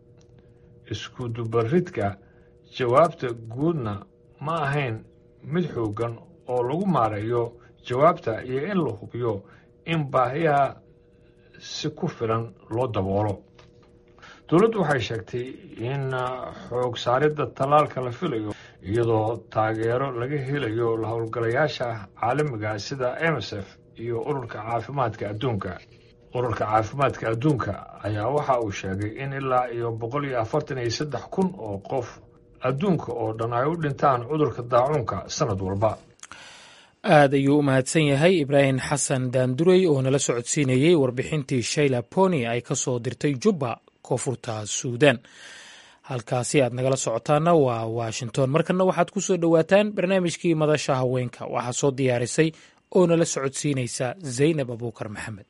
isku dubaridka jawaabta guudna ma ahayn mid xooggan oo lagu maareeyo jawaabta iyo in la hubiyo in baahiyaha si ku filan loo daboolo. dowladdu waxay sheegtay in xoog saaridda tallaalka la filayo iyadoo taageero laga helayo la howlgalayaasha caalamiga sida M S F iyo ururka caafimaadka adduunka. ururka caafimaadka adduunka ayaa waxa uu sheegay in ilaa iyo boqol iyo afartan iyo saddex kun oo qof adduunka oo dhan ay u dhintaan cudurka daacuunka sanad walba. aad ayuu u mahadsan yahay ibraahim xasan daanduray oo nala socodsiinayey warbixintii shayla poni ay ka soo dirtay jubba koonfurta suudaan. halkaasi aad nagala socotaana waa washington. markana waxaad ku soo dhowaataan barnaamijkii madasha haweenka. waxaa soo diyaarisay oo nala socodsiinaysa zaynab abuukar maxamed.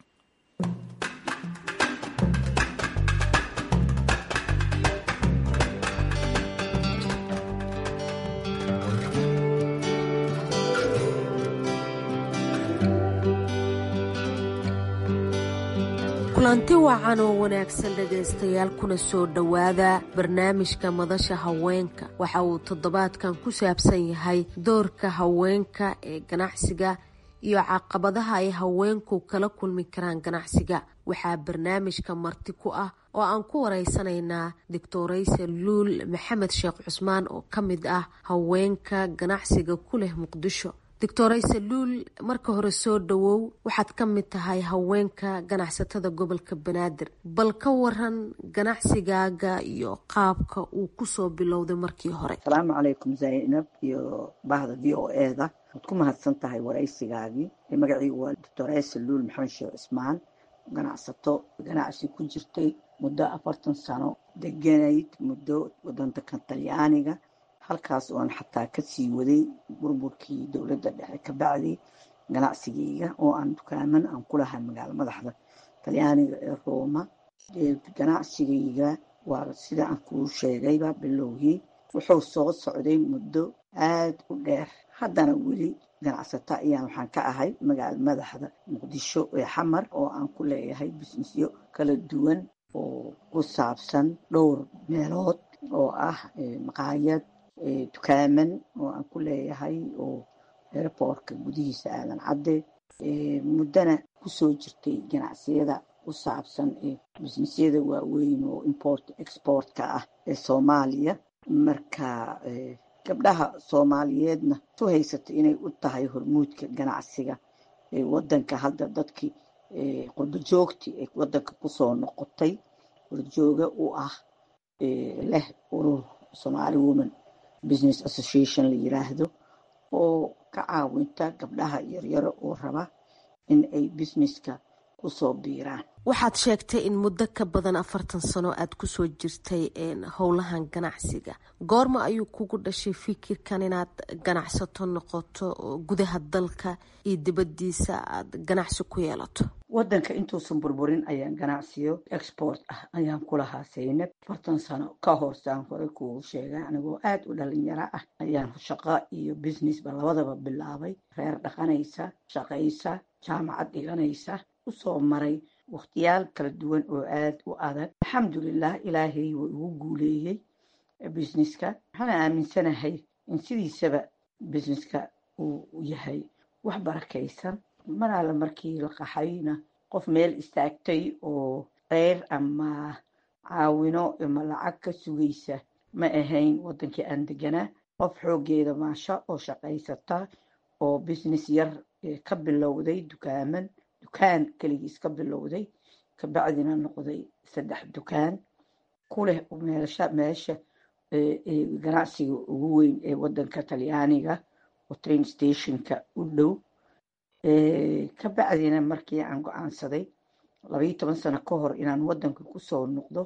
kulanti wacan oo wanaagsan dhegaystayaal, kuna soo dhowaada barnaamijka madasha haweenka. waxa uu toddobaadkan ku saabsan yahay doorka haweenka ee ganacsiga iyo caqabadaha ay haweenku kala kulmi karaan ganacsiga. waxaa barnaamijka marti ku ah oo aan ku wareysanaynaa doctorayse luul maxamed sheekh cusmaan oo ka mid ah haweenka ganacsiga ku leh muqdisho. doctorayse luul, marka hore soo dhawow. waxaad ka mid tahay haweenka ganacsatada gobolka banaadir. bal ka waran ganacsigaaga iyo qaabka uu kusoo bilowday markii hore. asalaamu calaykum zaynab iyo bahda v o e da. waad ku mahadsan tahay waraysigaagii. magaciigu waa doctorayse luul maxamed sheekh cusmaan, ganacsato ganacsi ku jirtay muddo afartan sano, deganayd muddo wadanka talyaaniga, halkaas oon xataa kasii waday burburkii dowladda dhexe ka bacday ganacsigayga oo aan dukaaman aan ku lahay magaalo madaxda talyaaniga ee Roma. ganacsigayga waa sida aan kuu sheegayba bilowgii wuxuu soo socday muddo aad u dheer. haddana weli ganacsato ayaan waxaan ka ahay magaalo madaxda muqdisho ee xamar, oo aan ku leeyahay bisnisyo kala duwan oo ku saabsan dhowr meelood oo ah maqaayad, dukaaman oo aan ku leeyahay oo airportka gudihiisa aadan cadde. muddana kusoo jirtay ganacsiyada ku saabsan bisnisyada waaweyn oo import exportka ah ee Soomaaliya. marka gabdhaha Soomaaliyeedna soo haysatay inay u tahay hormuudka ganacsiga ee wadanka. hadda dadkii qurbo joogti ee wadanka kusoo noqotay, horjooga u ah leh urur Somali Women Business Association la yiraahdo, oo ka caawinta gabdhaha yaryar oo raba in ay businesska kusoo biiraan. waxaad sheegtay in muddo ka badan afartan sano aad kusoo jirtay howlahan ganacsiga. goorma ayuu kugu dhashay fikirkan inaad ganacsato noqoto gudaha dalka iyo dibadiisa aad ganacsi ku yeelato? wadanka intuusan burburin ayaan ganacsiyo export ah ayaan ku lahaa Saynab. afartan sano ka hor saan hore kugu sheegay anigoo aad u dhalinyaro ah ayaan shaqo iyo business ba labadaba bilaabay. reer dhaqanaysa, shaqaysa, jaamacad dhiganaysa, usoo maray waqtiyaal kala duwan oo aad u adag. alxamdulilah ilaahay wuu igu guuleeyey businesska. waxaan aaminsanahay in sidiisaba businesska uu yahay wax barakaysan. mar alla markii la qaxayna qof meel istaagtay oo qeyr ama caawino ama lacag ka sugaysa ma ahayn wadankii aan deganaa. qof xoogeeda maasha oo shaqaysata oo business yar ka bilowday dukaaman dukaan kaligiis ka bilowday kabacdina noqday saddex dukaan ku leh meesha meesha ganacsiga ugu weyn ee wadanka Talyaaniga oo train stationka u dhow. kabacdina markii aan go'aansaday laba iyo toban sano ka hor inaan wadanka kusoo noqdo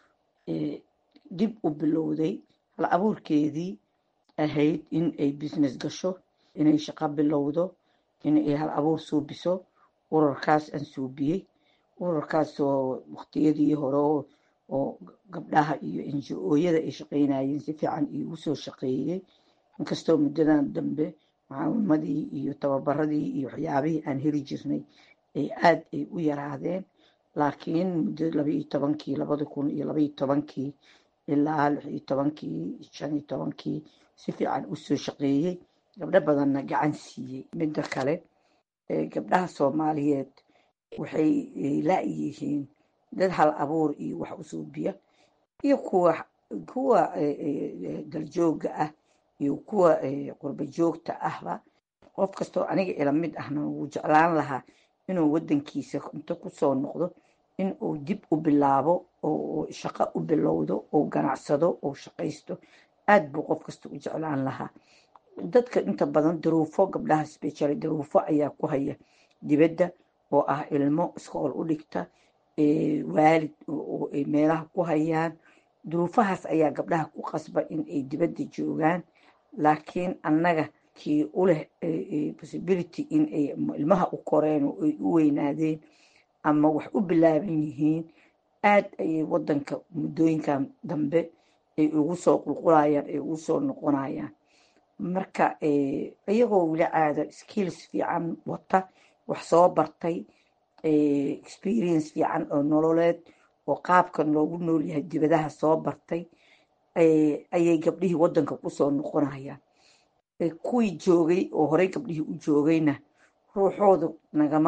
dib u bilowday hal abuurkeedii ahayd in ay business gasho, inay shaqo bilowdo, in ay hal abuur suubiso. ururkaas aan suubiyey. ururkaas oo waqtiyadii hore oo gabdhaha iyo N G O-yada ay shaqaynayeen si fiican iigu soo shaqeeyey. inkastoo muddadan dambe macaawimadii iyo tababaradii iyo waxyaabihii aan heli jirnay ay aad ay u yaraadeen, laakiin muddo laba iyo tobankii labada kun iyo laba iyo tobankii ilaa lix iyo tobankii shan iyo tobankii si fiican u soo shaqeeyey, gabdho badanna gacan siiyey. midda kale gabdhaha Soomaaliyeed waxay laayihiin dad hal abuur iyo wax u suubiya, iyo kuwa kuwa daljooga ah iyo kuwa qurba joogta ahba. qof kastoo aniga ila mid ahna wuu jeclaan lahaa inuu wadankiisa inta kusoo noqdo in uu dib u bilaabo oo shaqo u bilowdo oo ganacsado oo shaqaysto. aad buu qof kasta u jeclaan lahaa. dadka inta badan duruufo gabdhaha special duruufo ayaa ku haya dibadda oo ah ilmo iskool u dhigta, waalid oo ay meelaha ku hayaan. duruufahaas ayaa gabdhaha ku qasba in ay dibadda joogaan. laakiin annaga kii u leh possibility in ay ilmaha u koreen oo ay u weynaadeen ama wax u bilaaban yihiin, aad ayay wadanka muddooyinkan dambe ay ugu soo qulqulayaan, ay ugu soo noqonayaan. marka iyagoo weli caada skills fiican wata, wax soo bartay, experience fiican oo nololeed oo qaabkan loogu nool yahay dibadaha soo bartay, ayay gabdhihii wadanka kusoo noqonayaan. kuwii joogay oo horey gabdhihii u joogayna ruuxooda nagama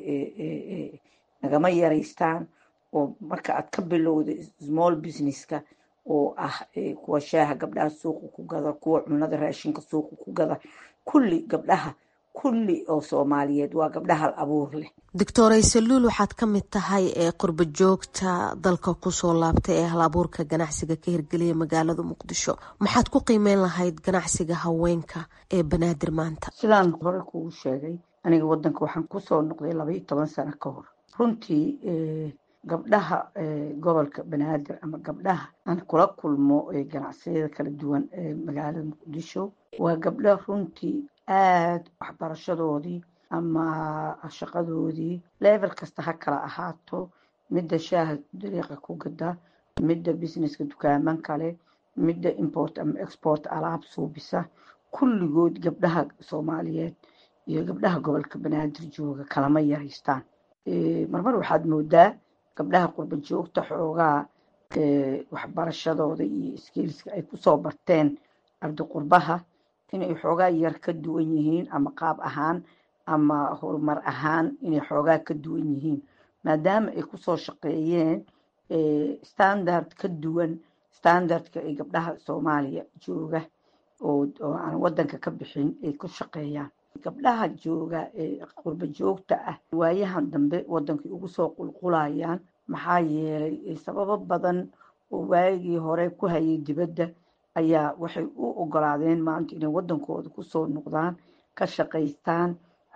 nagama yaraystaan. oo marka aad ka bilowda small businesska oo ah kuwa shaaha gabdhaha suuqa ku gada, kuwa cunada raashinka suuqa ku gada, kulli gabdhaha kulli oo Soomaaliyeed waa gabdhaha hal abuur leh. Doctor Aysaluul, waxaad ka mid tahay ee qurba joogta dalka kusoo laabtay ee hal abuurka ganacsiga ka hirgeliyay magaalada Muqdisho. maxaad ku qiimeyn lahayd ganacsiga haweenka ee Banaadir maanta? sidaan hore kugu sheegay, aniga wadanka waxaan kusoo noqday laba iyo toban sano ka hor. runtii gabdhaha gobolka Banaadir ama gabdhaha aan kula kulmo ganacsiyada kala duwan ee magaalada Muqdisho waa gabdho runtii aad waxbarashadoodii ama shaqadoodii level kasta ha kala ahaato, midda shaaha dariiqa ku gada, midda businesska dukaaman kale, midda import ama export alaab suubisa, kulligood gabdhaha Soomaaliyeed iyo gabdhaha gobolka Banaadir jooga kalama yaraystaan. marmar waxaad moodaa gabdhaha qurba joogta xoogaa waxbarashadooda iyo skillska ay kusoo barteen arday qurbaha inay xoogaa yar ka duwan yihiin, ama qaab ahaan ama horumar ahaan inay xoogaa ka duwan yihiin, maadaama ay kusoo shaqeeyeen standard ka duwan standardka ay gabdhaha Soomaaliya jooga oo aan wadanka ka bixin ay ku shaqeeyaan. gabdhaha jooga ee qurba joogta ah waayahan dambe wadankii ugu soo qulqulayaan, maxaa yeelay sababo badan oo waagii hore ku hayay dibadda ayaa waxay u ogolaadeen maanta inay wadankooda kusoo noqdaan, ka shaqaystaan,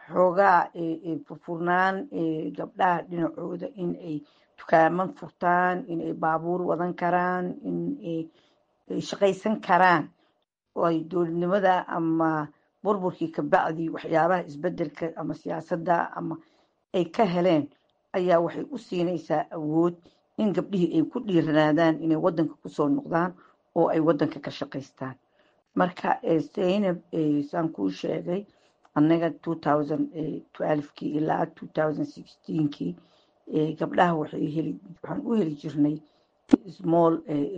xoogaa furfurnaan gabdhaha dhinacooda in ay dukaaman furtaan, in ay baabuur wadan karaan, in ay shaqaysan karaan oo ay dowladnimada ama burburkii ka bacdi waxyaabaha isbedelka ama siyaasadda ama ay ka heleen ayaa waxay u siinaysaa awood in gabdhihii ay ku dhiiranaadaan inay wadanka kusoo noqdaan oo ay wadanka ka shaqaystaan. marka Zainab saan kuu sheegay annaga two thousand twelve kii ilaa two thousand sixteen kii gabdhaha waxay heli waxaan u heli jirnay small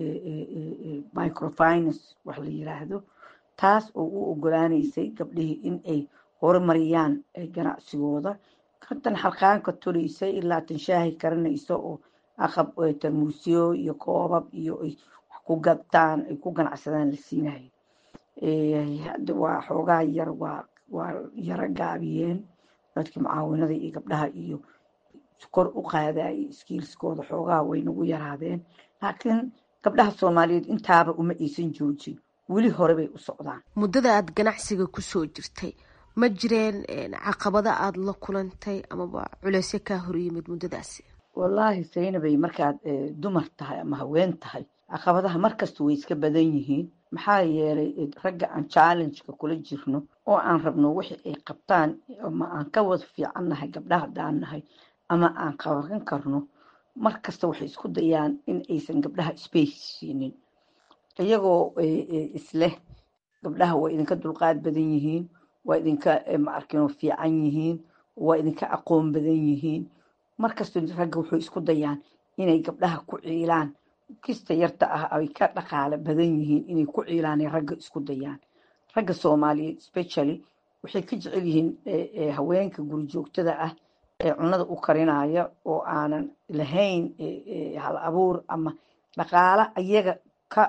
microfinance wax la yiraahdo, taas oo u ogolaanaysay gabdhihii in ay horumariyaan ganacsigooda, kan xalqaanka tolaysay ilaa tan shaahi karanayso oo aqab tarmuusyo iyo koobab iyo ay wax ku gadtaan ay ku ganacsadaan la siinayo. hadda waa xoogaa yar waa waa yara gaabiyeen dadkii mucaawinada iyo gabdhaha iyo kor u qaadayay skillskooda xoogaa way nagu yaraadeen, laakiin gabdhaha Soomaaliyeed intaaba uma aysan joojin, weli hore bay u socdaan. muddada aad ganacsiga kusoo jirtay ma jireen caqabada aad la kulantay amaba culeysyo kaa hor yimid muddadaasi? wallaahi Zainabay, markaad dumar tahay ama haween tahay caqabadaha markasta way iska badan yihiin, maxaa yeelay ragga aan challenge-ka kula jirno oo aan rabno wixii ay qabtaan ama aan ka wada fiicannahay gabdhaha haddaan nahay ama aan qaban karno, markasta waxay isku dayaan in aysan gabdhaha space siinin, iyagoo isleh gabdhaha waa idinka dulqaad badan yihiin, waa idinka ma arkinoo fiican yihiin, waa idinka aqoon badan yihiin. markasta ragga wuxuu isku dayaan inay gabdhaha ku ciilaan, kista yarta ah ay ka dhaqaale badan yihiin inay ku ciilaan ragga isku dayaan. ragga Soomaaliyeed especially waxay ka jecel yihiin haweenka guri joogtada ah ee cunada u karinaya oo aanan lahayn hal abuur ama dhaqaale ayaga ka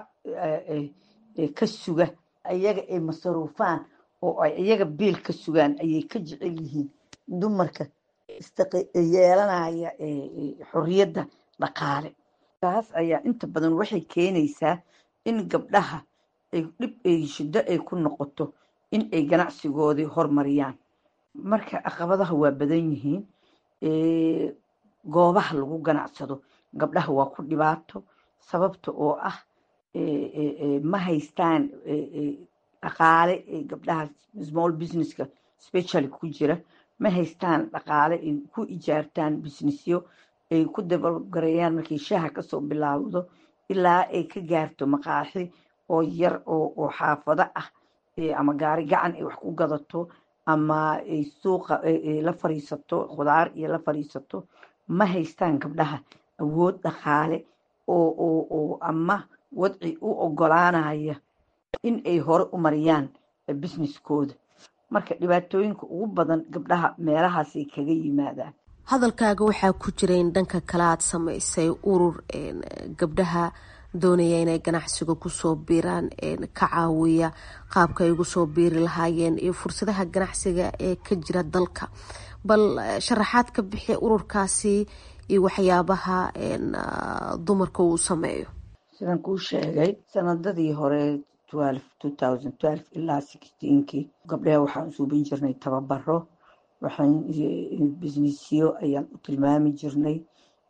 ka suga ayaga ay masaruufaan oo ay ayaga biil ka sugaan ayay ka jecel yihiin dumarka yeelanaya xorriyadda dhaqaale. taas ayaa inta badan waxay keenaysaa in gabdhaha ay dhib ay shiddo ay ku noqoto in ay ganacsigoodii hormariyaan. marka caqabadaha waa badan yihiin, goobaha lagu ganacsado gabdhaha waa ku dhibaato, sababta oo ah ma haystaan dhaqaale gabdhaha small businesska especially ku jira ma haystaan dhaqaale ay ku ijaartaan businessyo ay ku dabalgareeyaan markay shaaha kasoo bilaawdo ilaa ay ka gaarto maqaaxi oo yar oo xaafado ah ama gaari gacan ay wax ku gadato ama ay suuqa la fariisato khudaar iyo la fariisato. ma haystaan gabdhaha awood dhaqaale oo oo oo ama wadci u ogolaanaya in ay hore u mariyaan businesskooda. marka dhibaatooyinka ugu badan gabdhaha meelahaasay kaga yimaadaan. hadalkaaga waxaa ku jira in dhanka kale aad samaysay urur gabdhaha doonaya inay ganacsiga kusoo biiraan ka caawiya qaabka ay ugu soo biiri lahaayeen iyo fursadaha ganacsiga ee ka jira dalka. bal sharaxaad ka bixi ururkaasi iyo waxyaabaha dumarka uu sameeyo. sidaan kuu sheegay sanadadii hore two thousand twelve ilaa sixteen kii gabdhaha waxaan suubin jirnay tababaro, waxaan businessyo ayaan u tilmaami jirnay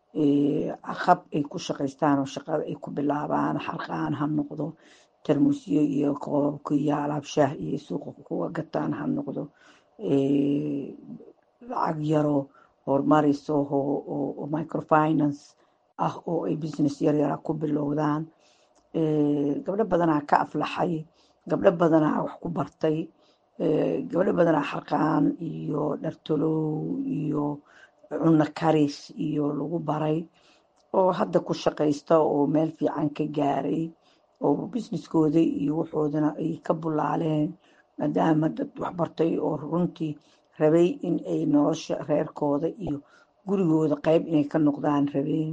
aqab ay ku shaqaystaan oo shaqada ay ku bilaabaan, xalqaan ha noqdo, tarmuusyo iyo koobabka iyo alaab shaah iyo suuqa kuwa gataan ha noqdo, lacag yaroo horumarayso oo microfinance ah oo ay business yaryara ku bilowdaan. gabdho badanaa ka aflaxay, gabdho badanaa wax ku bartay, gabdho badanaa xalqaan iyo dhartolow iyo cunno karis iyo lagu baray oo hadda ku shaqaysta oo meel fiican ka gaaray oo businesskooda iyo waxoodana ay ka bulaaleen maadaama dad waxbartay oo runtii rabay in ay nolosha reerkooda iyo gurigooda qayb inay ka noqdaan rabeen.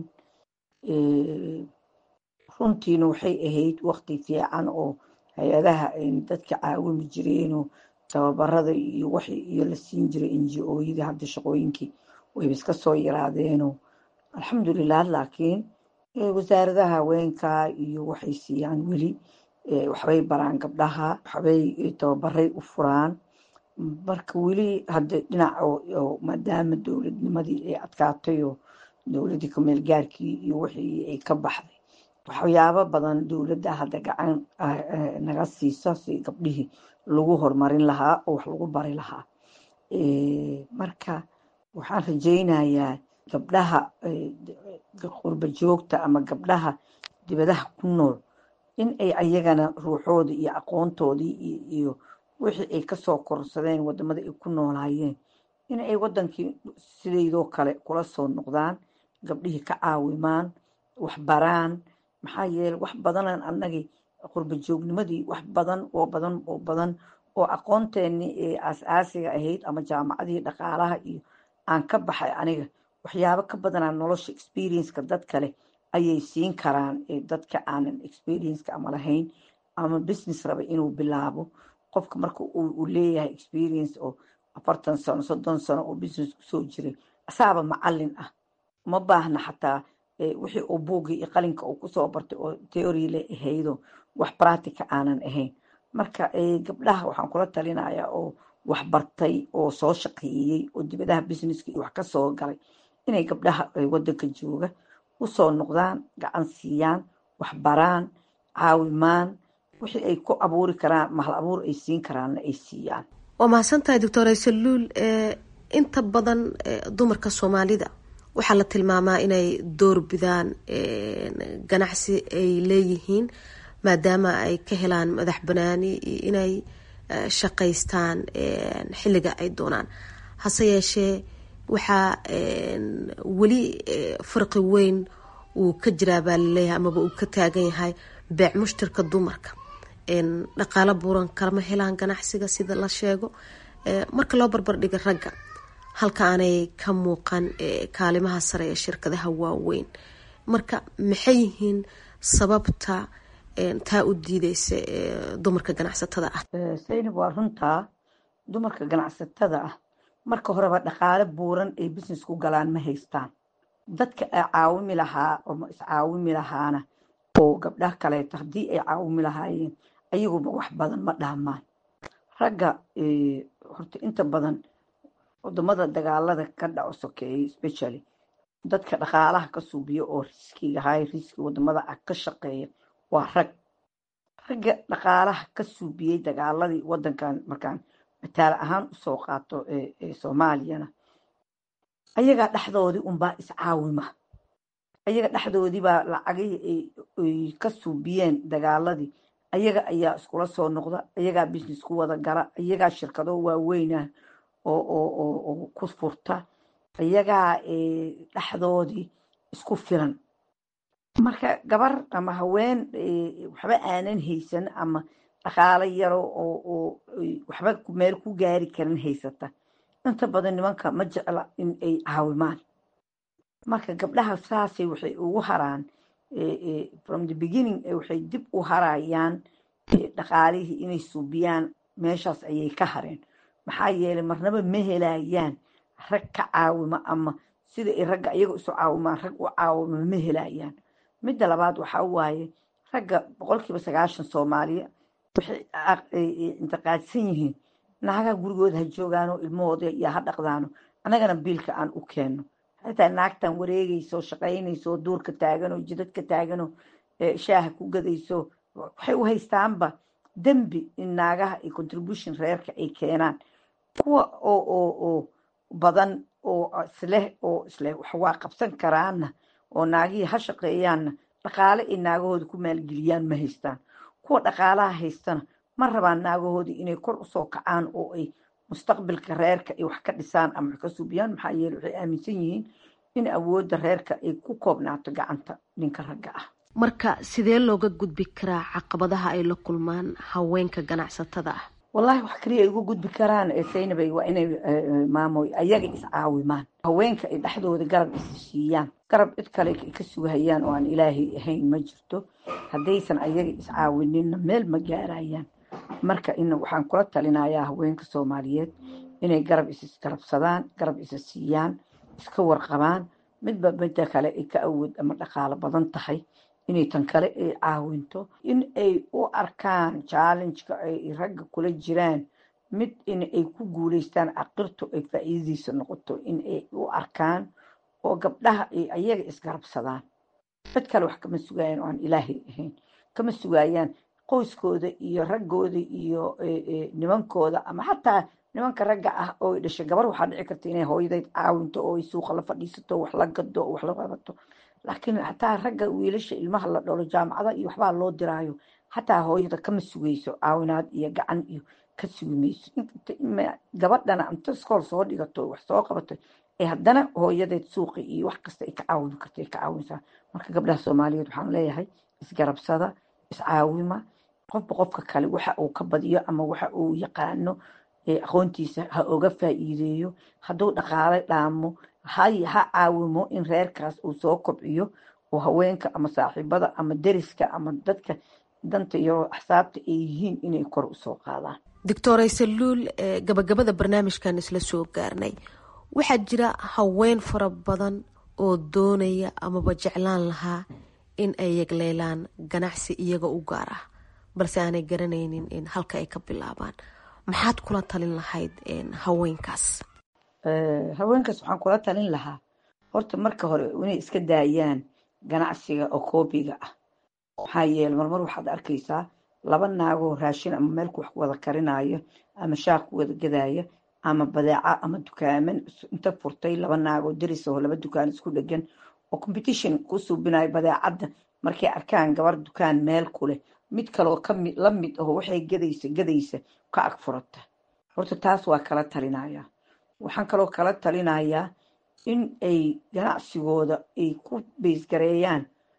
runtiina waxay ahayd waqti fiican oo hay-adaha dadka caawimi jireenoo tababarada iyo wax iyo la siin jiray N G O-yada hadda shaqooyinkii way iska soo yaraadeenoo alxamdulilah. laakiin wasaaradaha haweenka iyo waxay siiyaan weli waxbay baraan gabdhaha, waxbay tababaray u furaan. marka weli hadda dhinac oo maadaama dowladnimadii ay adkaatay oo dowladdii kumeel gaarkii iyo wixii ay ka baxday waxyaabo badan dowladda hadda gacan naga siiso si gabdhihii lagu horumarin lahaa oo wax lagu bari lahaa marka waxaan rajaynayaa gabdhaha qurba joogta ama gabdhaha dibadaha ku nool in ay ayagana ruuxooda iyo aqoontoodii iyo wixii ay kasoo korsadeen wadamada ay ku noolaayeen in ay wadankii sidaydoo kale kula soo noqdaan gabdhihii ka caawimaan wax baraan maxaa yeele wax badanaan annagii qurba joognimadii wax badan oo badan oo badan oo aqoonteennii ee aas-aasiga ahayd ama jaamacadii dhaqaalaha iyo aan ka baxay aniga waxyaabo ka badanaa nolosha experienceka dad kale ayay siin karaan dadka aanan experienceka ama lahayn ama business raba inuu bilaabo qofka marka uu leeyahay experience oo afartan sano soddon sano oo business kusoo jiray asaaba macalin ah ma baahna xataa wixii uu buugii iyo qalinka uu kusoo bartay oo theory le ahaydo wax practica aanan ahayn marka gabdhaha waxaan kula talinayaa oo wax bartay oo soo shaqeeyey oo dibadaha businesska iyo wax ka soo galay inay gabdhaha wadanka jooga usoo noqdaan gacan siiyaan wax baraan caawimaan wixii ay ku abuuri karaan mahal abuur ay siin karaanna ay siiyaan waa mahadsantahay doctor aysaluul inta badan dumarka soomaalida waxaa la tilmaamaa inay doorbidaan ganacsi ay leeyihiin maadaama ay ka helaan madax banaani iyo inay shaqaystaan xilliga ay doonaan hase yeeshee waxaa weli farqi weyn uu ka jiraa baa laleeyahay amaba uu ka taagan yahay beec mushtarka dumarka dhaqaalo buuran kalama helaan ganacsiga sida la sheego marka loo barbar dhiga ragga halka aanay ka muuqan kaalimaha sare ee shirkadaha waaweyn marka maxay yihiin sababta taa u diideysa dumarka ganacsatada ah saynab waa runtaa dumarka ganacsatada ah marka horeba dhaqaale buuran ay business ku galaan ma haystaan dadka ay caawimi lahaa oo iscaawimi lahaana oo gabdhaha kaleeto haddii ay caawimi lahaayeen ayaguba wax badan ma dhaamaan ragga horta inta badan wadamada dagaalada ka dhaco sokeeyey specially dadka dhaqaalaha ka suubiyo oo riskiga high riski wadamada ah ka shaqeeya waa rag ragga dhaqaalaha ka suubiyey dagaaladii wadankan markaan mataala ahaan usoo qaato soomaaliyana ayagaa dhexdoodii unbaa iscaawima ayaga dhexdoodii baa lacagihii ay ka suubiyeen dagaaladii ayaga ayaa iskula soo noqda ayagaa business ku wada gala ayagaa shirkado waaweynah oo ku furta ayagaa dhexdoodii isku filan marka gabar ama haween waxba aanan haysan ama dhaqaalo yaro oo waxba meel ku gaari karin haysata inta badan nimanka ma jecla in ay caawimaan marka gabdhaha saasay waxay ugu haraan from the beginning waxay dib u harayaan dhaqaalihii inay suubiyaan meeshaas ayay ka hareen maxaa yeelay marnaba ma helayaan rag ka caawima ama sida ay ragga iyaga isu caawimaan rag u caawima ma helayaan midda labaad waxaa waaye ragga boqolkiiba sagaashan soomaaliya waxay intiqaadsan yihiin naagaha gurigooda ha joogaano ilmahooda iyo ha dhaqdaano annagana biilka aan u keenno xitaa naagtan wareegayso shaqaynayso duurka taagano jidadka taagano shaaha ku gadayso waxay u haystaanba dembi in naagaha iyo contribution reerka ay keenaan kuwa oo oo oo badan oo isleh oo isleh wax waa qabsan karaana oo naagihii ha shaqeeyaanna dhaqaale ay naagahooda ku maalgeliyaan ma haystaan kuwa dhaqaalaha haystana ma rabaan naagahoodii inay kor usoo kacaan oo ay mustaqbalka reerka ay wax ka dhisaan ama wax ka suubiyaan maxaa yeele waxay aaminsan yihiin in awoodda reerka ay ku koobnaato gacanta ninka ragga ah marka sidee looga gudbi karaa caqabadaha ay la kulmaan haweenka ganacsatada ah wallahi wax kaliya ay uga gudbi karaan saynabay waa inay maamoy ayaga iscaawimaan haweenka ay dhexdooda garab issiiyaan garab cid kale ka sugahayaan oo aan ilaahay ahayn ma jirto haddaysan ayaga iscaawinina meel ma gaarayaan marka in waxaan kula talinayaa haweenka soomaaliyeed inay garab isgarabsadaan garab isa siiyaan iska warqabaan midba midda kale ay ka awood ama dhaqaalo badan tahay inay tan kale ay caawinto in ay u arkaan challengeka ay ragga kula jiraan mid in ay ku guulaystaan aqirtu ay faa'iidadiisa noqoto in ay u arkaan oo gabdhaha ay ayaga isgarabsadaan cid kale wax kama sugayaan oo aan ilaahay ahayn kama sugayaan qoyskooda iyo raggooda iyo nimankooda ama xataa nimanka ragga ah oo dhashay gabar waxaa dhici karta inay hooyadeed caawinto oo ay suuqa la fadhiisato wax la gado oo wax la qabato laakiin xataa ragga wiilasha ilmaha la dhalo jaamacada iyo waxbaa loo diraayo xataa hooyada kama sugayso caawinaad iyo gacan iyo ka sugi mayso gabadhana inta iskool soo dhigato wax soo qabato ee haddana hooyadeed suuqi iyo wax kasta ay ka caawin karta ay ka caawinsaa marka gabdhaha soomaaliyeed waxaan leeyahay isgarabsada iscaawima qofba qofka kale waxa uu ka badiyo ama waxa uu yaqaano aqoontiisa ha oga faa'iideeyo hadduu dhaqaale dhaamo ha caawimo in reerkaas uu soo kobciyo oo haweenka ama saaxiibada ama deriska ama dadka danta iyo axsaabta ay yihiin inay kor usoo qaadaan doctor aysaluul gabagabada barnaamijkan isla soo gaarnay waxaa jira haween fara badan oo doonaya amaba jeclaan lahaa in ay yagleelaan ganacsi iyaga u gaar ah balse aanay garanaynin in halka ay ka bilaabaan maxaad kula talin lahayd haweenkaas haweenkaas waxaan kula talin lahaa horta marka hore inay iska daayaan ganacsiga oo koobiga ah maxaa yeele marmar waxaad arkaysaa laba naagoo raashin ama meel ku wax wada karinaayo ama shaaq ku wada gadaayo ama badeeca ama dukaaman inta furtay laba naagoo deris oo laba dukaan isku dhegan oo competition ku suubinayo badeecadda markay arkaan gabar dukaan meel ku leh mid kaloo kamid la mid ah waxay gadaysa gadaysa ka ag furata horta taas waa kala talinayaa waxaan kaloo kala talinayaa in ay ganacsigooda ay ku beysgareeyaan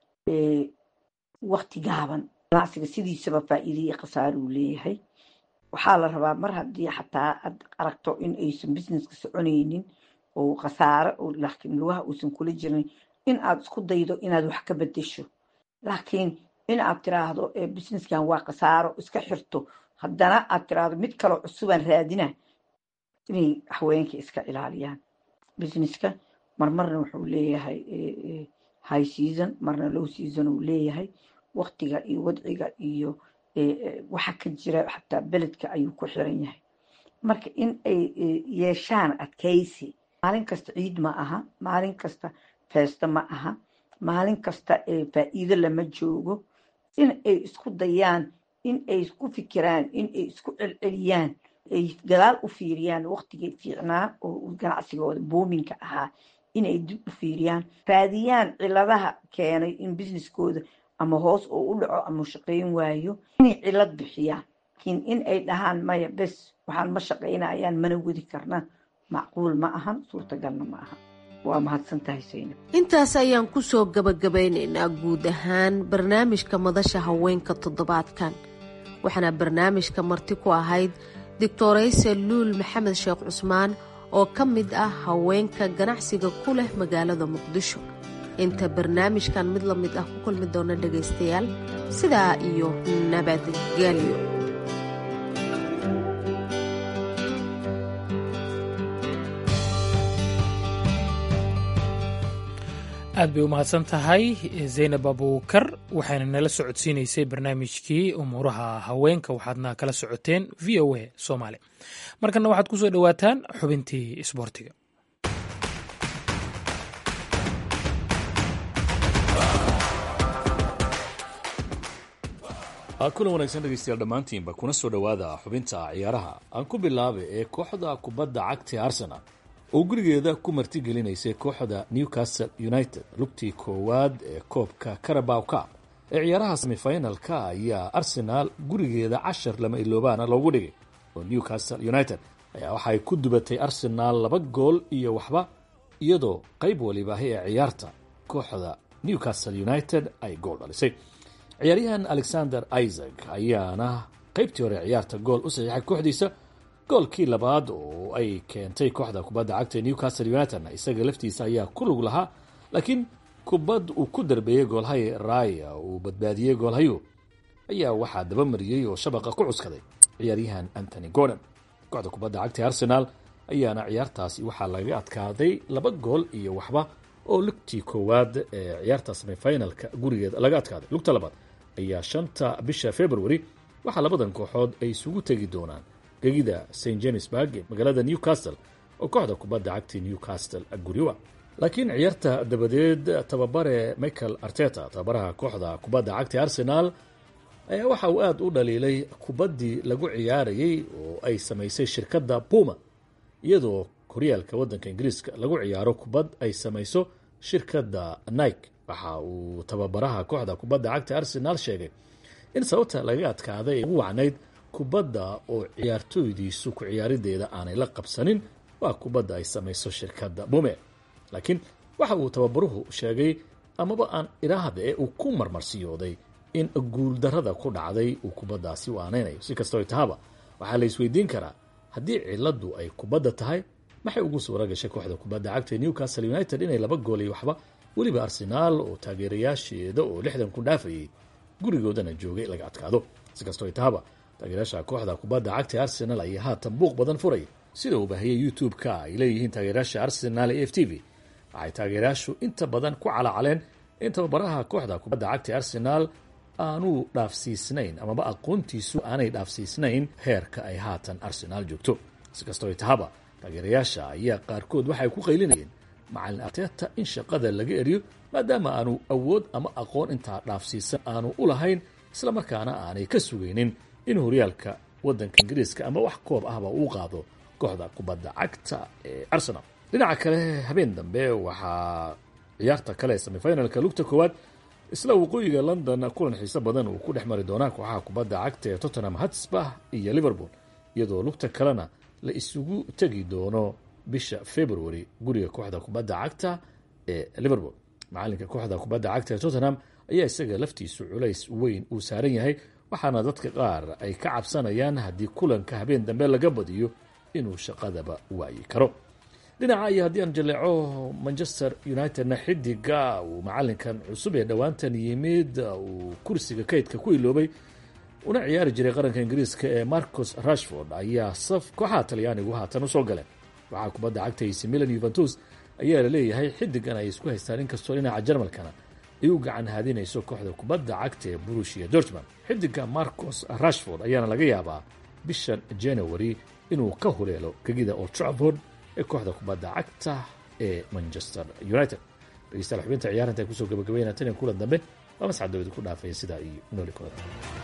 waqti gaaban ganacsiga sidiisaba faa'iido iyo khasaaro uu leeyahay waxaa la rabaa mar haddii xataa aad aragto in aysan businesska soconaynin oo khasaaro laakiin lugaha uusan kula jirin in aad isku daydo inaad wax ka bedesho laakiin in aad tiraahdo businesskan waa khasaaro iska xirto haddana aad tiraahdo mid kaloo cusubaan raadina inay haweenka iska ilaaliyaan businesska marmarna wuxuu leeyahay high season marna low season uu leeyahay waqtiga iyo wadciga iyo waxa ka jira xataa beledka ayuu ku xiran yahay marka in ay yeeshaan adkaysi maalin kasta ciid ma aha maalin kasta feesto ma aha maalin kasta faa'iido lama joogo in ay isku dayaan in ay isku fikiraan in ay isku celceliyaan ay gadaal u fiiriyaan waqtigii fiicnaa oo ganacsigooda boominka ahaa inay dib u fiiriyaan raadiyaan ciladaha keenay in businesskooda ama hoos oo u dhaco ama shaqayn waayo inay cilad bixiyaan laakiin in ay dhahaan maya bes waxaan ma shaqaynayaan mana wadi karna macquul ma ahan suurtagalna ma aha waa mahadsan tahay Saynab intaas ayaan ku soo gabagabeynaynaa guud ahaan barnaamijka madasha haweenka toddobaadkan waxaana barnaamijka marti ku ahayd doctor aysaluul maxamed sheekh cusmaan oo ka mid ah haweenka ganacsiga ku leh magaalada muqdisho inta barnaamijkan mid la mid ah ku kulmi doona dhagaystayaal sidaa iyo nabadgelyo aad bay u mahadsan tahay zaynab abuukar waxayna nala socodsiinaysay barnaamijkii umuuraha haweenka waxaadna kala socoteen v o a soomaali markana waxaad ku soo dhowaataan xubintii isboortiga kulan wanaagsan dhegeystayaal dhammaantiinba kuna soo dhowaada xubinta ciyaaraha aan ku bilaabay ee kooxda kubadda cagta arsenal oo gurigeeda ku martigelinaysay kooxda newcastle united lugtii koowaad ee koobka carabow cup ee ciyaaraha semifinalka ayaa arsenal gurigeeda cashar lama iloobaana loogu dhigay oo newcastle united ayaa waxay ku dubatay arsenal laba gool iyo waxba iyadoo qayb walibaahi ee ciyaarta kooxda newcastle united ay gool dhalisay ciyaaryahan alexander isaac ayaana qaybtii hore ciyaarta gool u saxiixay kooxdiisa goolkii labaad oo ay keentay kooxda kubadda cagta newcastle united isaga laftiisa ayaa ku lug lahaa laakiin kubad uu ku darbeeyey goolhay raya uu badbaadiyey goolhayu ayaa waxaa dabamariyey oo shabaqa ku cuskaday ciyaaryahan anthony gordon kooxda kubadda cagta arsenal ayaana ciyaartaasi waxaa laga adkaaday laba gool iyo waxba oo lugtii koowaad ee ciyaarta semifinalka gurigeeda laga adkaaday lugta labaad ayaa shanta bisha february waxaa labadan kooxood ay isugu tegi doonaan gegida saint jamesburg ee magaalada newcastle oo kooxda kubadda cagta newcastle guriwa. laakiin ciyaarta dabadeed tababare michael arteta tababaraha kooxda kubadda cagta arsenal ayaa waxa uu aad u dhaliilay kubaddii lagu ciyaarayay oo ay samaysay shirkadda puma, iyadoo horyaalka waddanka ingiriiska lagu ciyaaro kubad ay samayso shirkadda nike. waxa uu tababaraha kooxda kubadda cagta arsenal sheegay in sababta laga adkaaday ay ugu wacnayd kubadda oo ciyaartooydiisu ku ciyaarideeda aanay la qabsanin waa kubadda ay samayso shirkadda bume. laakiin waxa uu tababaruhu sheegay amaba aan iraahda ee uu ku marmarsiyooday in guuldarrada ku dhacday uu kubaddaasi u aanaynayo. si kastoo tahaba waxaa la isweydiin karaa haddii ciladu ay kubadda tahay maxay ugu suura gashay kooxda kubadda cagta newcastle united inay laba gool iyo waxba weliba arsenaal oo taageerayaasheeda oo lixdan ku dhaafayay gurigoodana joogay laga adkaado. si kastoo tahaba taageerayaasha kooxda kubadda cagta arsenal ayaa haatan buuq badan furay sida uu baahiyey youtube-ka ay leeyihiin taageerayaasha arsenal ee f t v. waxay taageerayaashu inta badan ku calaacaleen in tababaraha kooxda kubadda cagta arsenal aanu dhaafsiisnayn amaba aqoontiisu aanay dhaafsiisnayn heerka ay haatan arsenal joogto. si kastoo tahaba taageerayaasha ayaa qaarkood waxay ku qaylinayeen macalin arteta in shaqada laga eriyo maadaama aanu awood ama aqoon intaa dhaafsiisan aanu u lahayn, isla markaana aanay ka sugaynin in horyaalka waddanka ingiriiska ama wax koob ahba uu qaado kooxda kubadda cagta ee arsenal. dhinaca kale habeen dambe waxaa ciyaarta kale ee semifinalka lugta koowaad isla waqooyiga london kulan xiiso badan uu ku dhex mari doonaa kooxaha kubadda cagta ee tottenham hotspur iyo liverpool, iyadoo lugta kalena la isugu tegi doono bisha february guriga kooxda kubadda cagta ee liverpool. macalinka kooxda kubadda cagta ee tottenham ayaa isaga laftiisu culays weyn uu saaran yahay, waxaana dadka qaar ay ka cabsanayaan haddii kulanka habeen dambe laga badiyo inuu shaqadaba waayi karo. dhinaca iyo haddii aan jaleeco manchester unitedna xidiga uu macalinkan cusub ee dhowaantan yimid uu kursiga kaydka ku iloobay una ciyaari jiray qaranka ingiriiska ee marcus rashford ayaa saf kooxaha talyaanigu haatan usoo galeen. waxaa kubadda cagta ac milan yuventus ayaa la leeyahay xidigan ay isku haystaan inkastoo dhinaca jarmalkana ay u gacan haadinayso kooxda kubadda cagta ee borussia dortmund. xidiga marcus rashford ayaana laga yaabaa bishan january inuu ka huleelo gegida old trafford ee kooxda kubadda cagta ee manchester united. dhegeystayaal xubinta ciyaaranta ay kusoo gabagabeynaa tan iyo kulan dambe waa mascad dawlad ku dhaafaya sidaa iyo nooli kooda.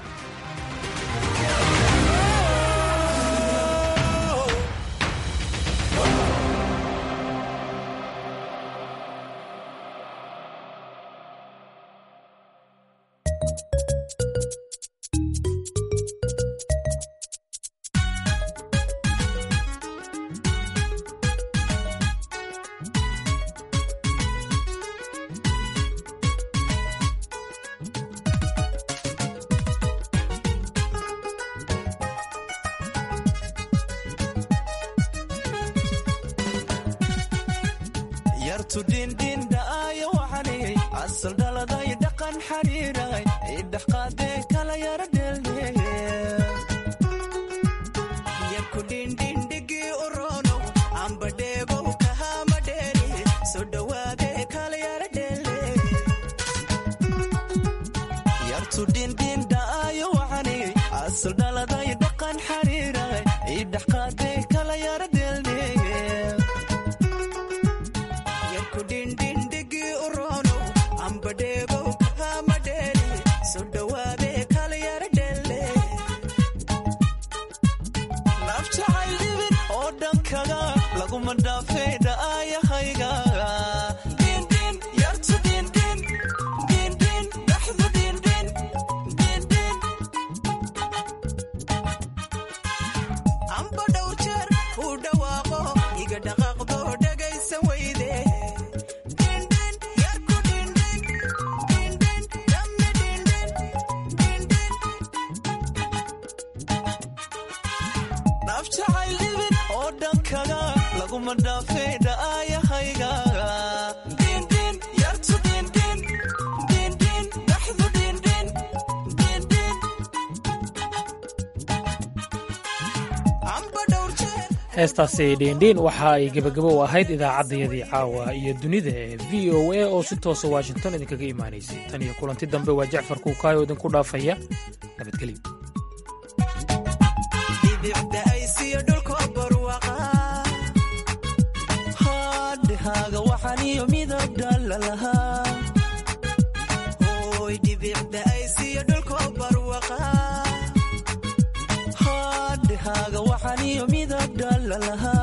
heestaasi dhiindhiin waxa ay gebagabo u ahayd idaacaddayadii caawa iyo dunida ee v o a oo si toosa washington idinkaga imaanaysay. tan iyo kulanti dambe waa jacfar kuukaayo idinku dhaafaya nabadgelyo. dhibicda ay siiyo dhulko barwaqa haadhahaaga waxaan iyo midab dhalalahaa hooy dhibicda ay siiyo dhulko barwaqa haadhahaaga waxaan iyo midab dhalalahaa